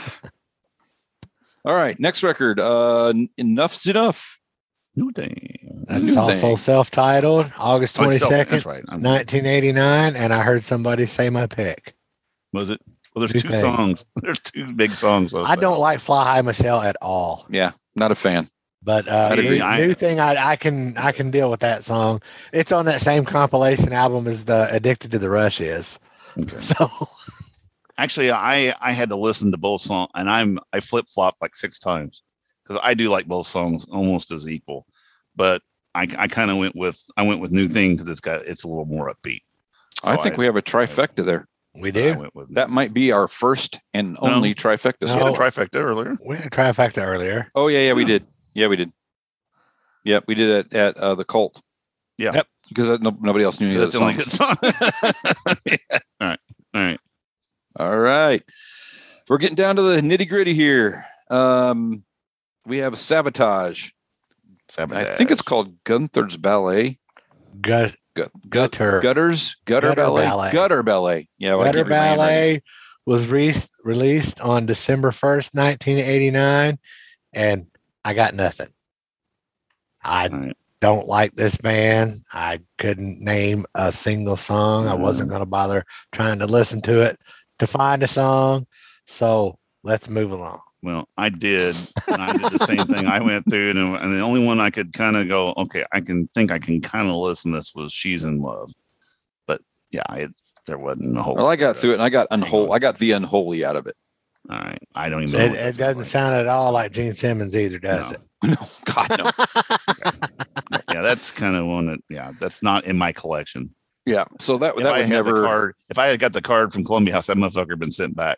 All right, next record. Uh, Enough's Enough. New thing. That's New also thing. self-titled, August Oh, it's self- twenty-second, That's right. I'm- nineteen eighty-nine. And I heard somebody say my pick. Was it? Well, there's Two two things. songs. There's two big songs. of I that. don't like Fly High Michelle at all. Yeah, not a fan. But uh, I'd agree. new, I- new thing, I, I can I can deal with that song. It's on that same compilation album as the Addicted to the Rush is. Okay. So Actually, I I had to listen to both songs, and I'm I flip flop like six times because I do like both songs almost as equal. But I I kind of went with I went with New Thing because it's got it's a little more upbeat. So I think we have a trifecta there. we I do. went with That might be our first and only trifecta. We so- had a No. trifecta earlier. We had a trifecta earlier. Oh yeah, yeah, we Yeah. did. Yeah, we did. Yep, we did it at uh, the Cult. Yeah. Yep. Because that, no, nobody else knew any of That's the the only songs. good song. Yeah. All right. All right. All right. We're getting down to the nitty gritty here. Um, we have Sabotage. Sabotage. I think it's called Gunther's Ballet. Gut, Gut, gut, Gutter. Gutters, Gutter, Gutter Ballet. Ballet. Gutter Ballet. Yeah, well, I Gutter can't remember my handwriting. Ballet was re- released on December first, nineteen eighty-nine. And I got nothing. I All right. don't like this band. I couldn't name a single song. I wasn't going to bother trying to listen to it to find a song. So let's move along. Well, I did. And I did the same thing. I went through it, and, and the only one I could kind of go, okay, I can think I can kind of listen to this was She's in Love. But yeah, it, there wasn't a whole. Well, I got through it and I got unholy. I got the unholy out of it. All right. I don't even It, know. it doesn't like. sound at all like Gene Simmons either, does no. it? No, God, no. Yeah, that's kind of one that, yeah, that's not in my collection. Yeah. So that, if that I would had never. The card, if I had got the card from Columbia House, that motherfucker had been sent back.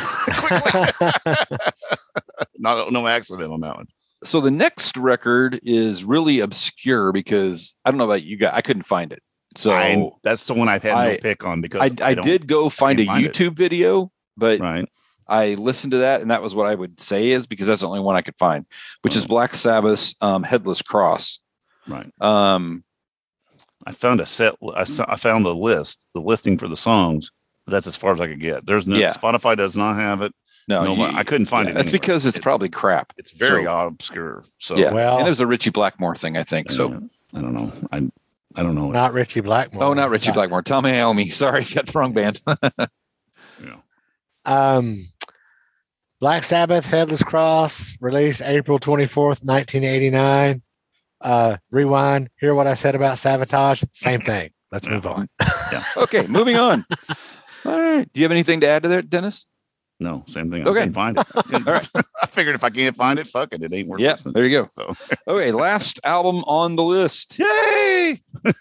Not, no accident on that one. So the next record is really obscure because I don't know about you guys. I couldn't find it. So I, that's the one I've had I, no pick on because I, I, I did go find a find YouTube it. video, but right. I listened to that, and that was what I would say is because that's the only one I could find, which oh. is Black Sabbath's um, Headless Cross. Right. Um, I found a set. I, I found the list, the listing for the songs. But that's as far as I could get. There's no yeah. Spotify does not have it. No, no you, I couldn't find yeah, it. That's anywhere. because it's, it's probably crap. It's very so, obscure. So yeah, well, and it was a Richie Blackmore thing, I think. So uh, I don't know. I I don't know. Not Richie Blackmore. Oh, not Richie not, Blackmore. Tommy Iommi. Sorry, got the wrong band. yeah. Um. Black Sabbath, Headless Cross, released April twenty-fourth, nineteen eighty-nine. Uh, rewind, hear what I said about Sabotage. Same thing. Let's move on. Yeah. Okay, moving on. All right. Do you have anything to add to that, Dennis? No, same thing. Okay. I couldn't find it. I All right. I figured if I can't find it, fuck it. It ain't worth it. Yeah, listening. There you go. So. Okay, last album on the list. Yay!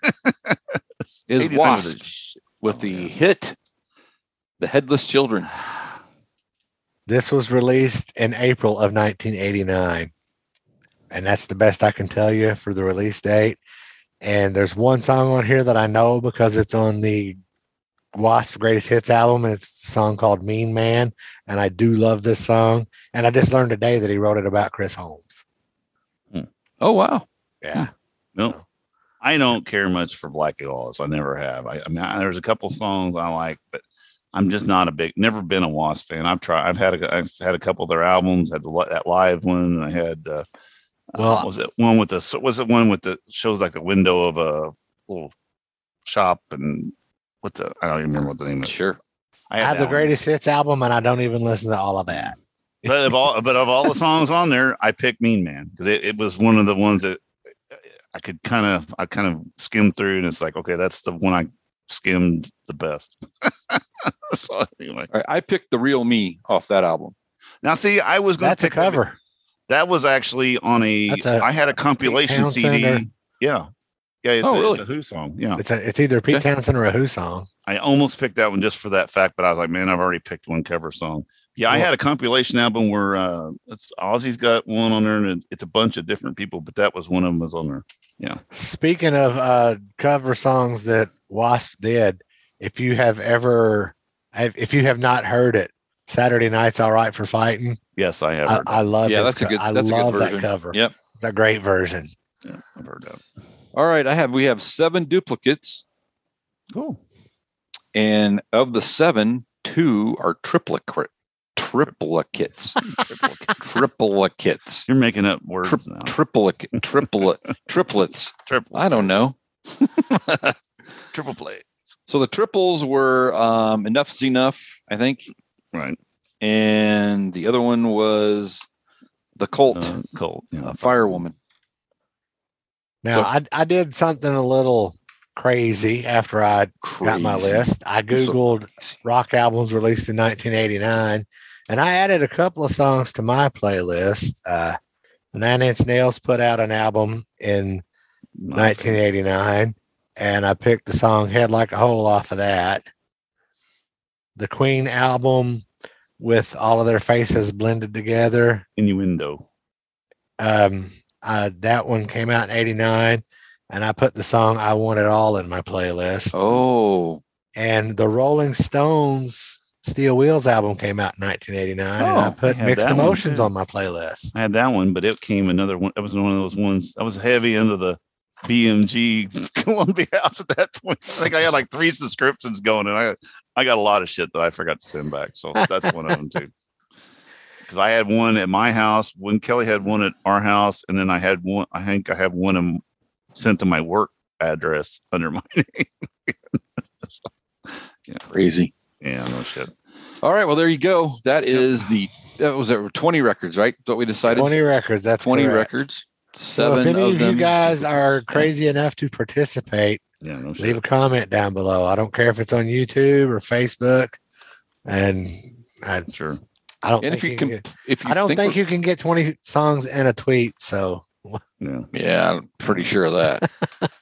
is Wasp with oh, the yeah. hit The Headless Children. This was released in April of nineteen eighty-nine. And that's the best I can tell you for the release date. And there's one song on here that I know because it's on the Wasp Greatest Hits album, and it's a song called Mean Man. And I do love this song. And I just learned today that he wrote it about Chris Holmes. Hmm. Oh, wow. Yeah. No, so. I don't care much for Blackie Lawless. I never have. I, I mean, I, there's a couple songs I like, but I'm just not a big, never been a Wasp fan. I've tried, I've had a, I've had a couple of their albums, had the, that live one. And I had, uh, well, uh, was it one with the, was it one with the shows like the window of a little shop and what the, I don't even remember what the name is. Sure. I, I have the one. Greatest Hits album and I don't even listen to all of that. But of all, but of all the songs on there, I picked Mean Man because it, it was one of the ones that I could kind of, I kind of skimmed through and it's like, okay, that's the one I skimmed the best. So anyway, right, I picked The Real Me off that album. Now, see, I was going to pick a cover. That, that was actually on a, a I had a compilation C D. Or, yeah. Yeah. It's, oh, a, really? it's a Who song. Yeah. It's a, it's either Pete okay. Townsend or a Who song. I almost picked that one just for that fact, but I was like, man, I've already picked one cover song. Yeah. Well, I had a compilation album where uh, it's Ozzy's got one on there and it's a bunch of different people, but that was one of them was on there. Yeah. Speaking of uh, cover songs that Wasp did, if you have ever, if you have not heard it, Saturday Night's All Right for Fighting. Yes, I have. I, I love. Yeah, that's co- a good. That's I love a good version. that cover. Yep, it's a great version. Yeah, I've heard that. All right, I have. We have seven duplicates. Cool. And of the seven, two are triplet triplicates. Triplicates. You're making up words Tri- now. Triplicate. Triplet. Triplets. Triplets. I don't know. Triple play. So the triples were um, Enough's Enough, I think. Right. And the other one was the Cult. Uh, Cult. Yeah. Uh, Firewoman. Now, so, I, I did something a little crazy after I crazy. got my list. I Googled so rock albums released in nineteen eighty-nine, and I added a couple of songs to my playlist. Uh, Nine Inch Nails put out an album in my nineteen eighty-nine, and I picked the song Head Like a Hole off of that. The Queen album with all of their faces blended together. Innuendo. Um, uh, that one came out in eighty-nine, and I put the song I Want It All in my playlist. Oh. And the Rolling Stones Steel Wheels album came out in nineteen eighty-nine, oh, and I put I Mixed Emotions on my playlist. I had that one, but it came another one. It was one of those ones. I was heavy into the B M G Columbia House at that point. I think I had like three subscriptions going, and I I got a lot of shit that I forgot to send back. So that's one of them too. Because I had one at my house, when Kelly had one at our house, and then I had one. I think I have one in, sent to my work address under my name. So, yeah. Crazy. Yeah, no shit. All right. Well, there you go. That is the that was it. twenty records, right? That's what we decided. twenty records. That's twenty correct. records. Seven. So if any of of them. you guys are crazy enough to participate, Yeah, no shit. leave a comment down below. I don't care if it's on YouTube or Facebook, and I, Sure. I don't. And think if you can can, get, if you I don't think, think, you can get twenty songs in a tweet. So, Yeah. yeah, I'm pretty sure of that.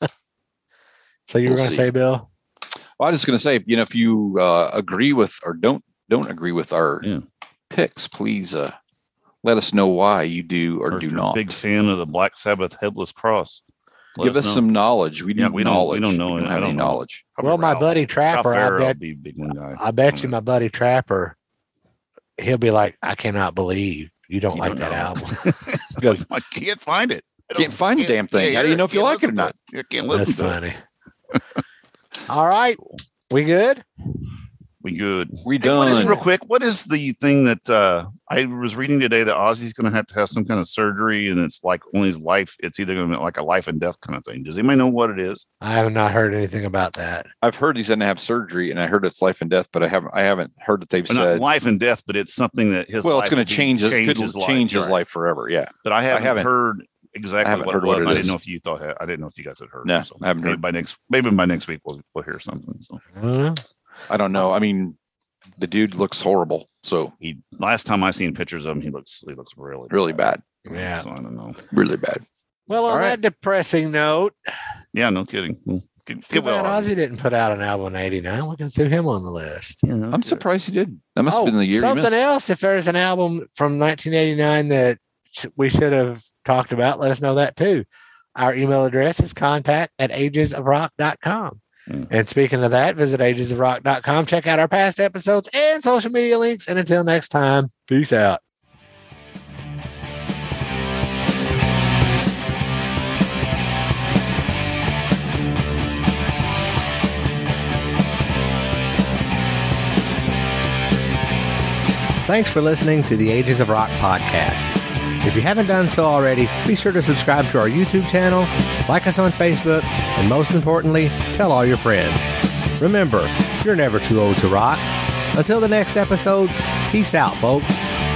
so you were We'll going to see. say, Bill? Well, I was just going to say, you know, if you uh, agree with or don't don't agree with our Yeah. picks, please uh, let us know why you do or, Or if do you're not. a big fan of the Black Sabbath Headless Cross. let Give us know. some knowledge. We need Yeah, we don't- we knowledge. don't know We it. don't I have any don't know. knowledge. Probably Well, my Ralph. buddy Ralph Trapper, I Farrell bet, would be a big one guy. I bet you my buddy Trapper, he'll be like, I cannot believe you don't You like don't that know. album. Because I can't find it. I Can't don't- find the damn thing. How do you know if you can't like it or listen to not? You can't That's listen to it. funny. All right. We good? We good. We Hey, what is, done. real quick, what is the thing that uh, I was reading today that Ozzy's going to have to have some kind of surgery, and it's like only his life. It's either going to be like a life and death kind of thing. Does anybody know what it is? I have not heard anything about that. I've heard he's going to have surgery, and I heard it's life and death, but I haven't. I haven't heard that they've Or not said. life and death, but it's something that his Well, life it's going will to be- change. It change could his life. change his Right. life forever. Yeah. But I haven't, haven't- heard exactly I haven't what heard it what was. it I didn't is. know if you thought. I didn't know if you guys had heard. No, so I haven't maybe heard. by next. Maybe by next week we'll, we'll hear something. So I don't know. I don't know. I mean, the dude looks horrible. So he last time I seen pictures of him, he looks he looks really really bad. Yeah. So I don't know. Really bad. Well, on All right. that depressing note, Yeah, no kidding. Well, get, too get bad well, Ozzy didn't put out an album in eighty-nine. We can throw him on the list. Yeah, no I'm kidding. surprised he did. That must Oh, have been the year he something missed. else. If there's an album from nineteen eighty-nine that sh- we should have talked about, let us know that too. Our email address is contact at ages of rock dot com. Mm. And speaking of that, visit ages of rock dot com. Check out our past episodes and social media links. And until next time, peace out. Thanks for listening to the Ages of Rock podcast. If you haven't done so already, be sure to subscribe to our YouTube channel, like us on Facebook, and most importantly, tell all your friends. Remember, you're never too old to rock. Until the next episode, peace out, folks.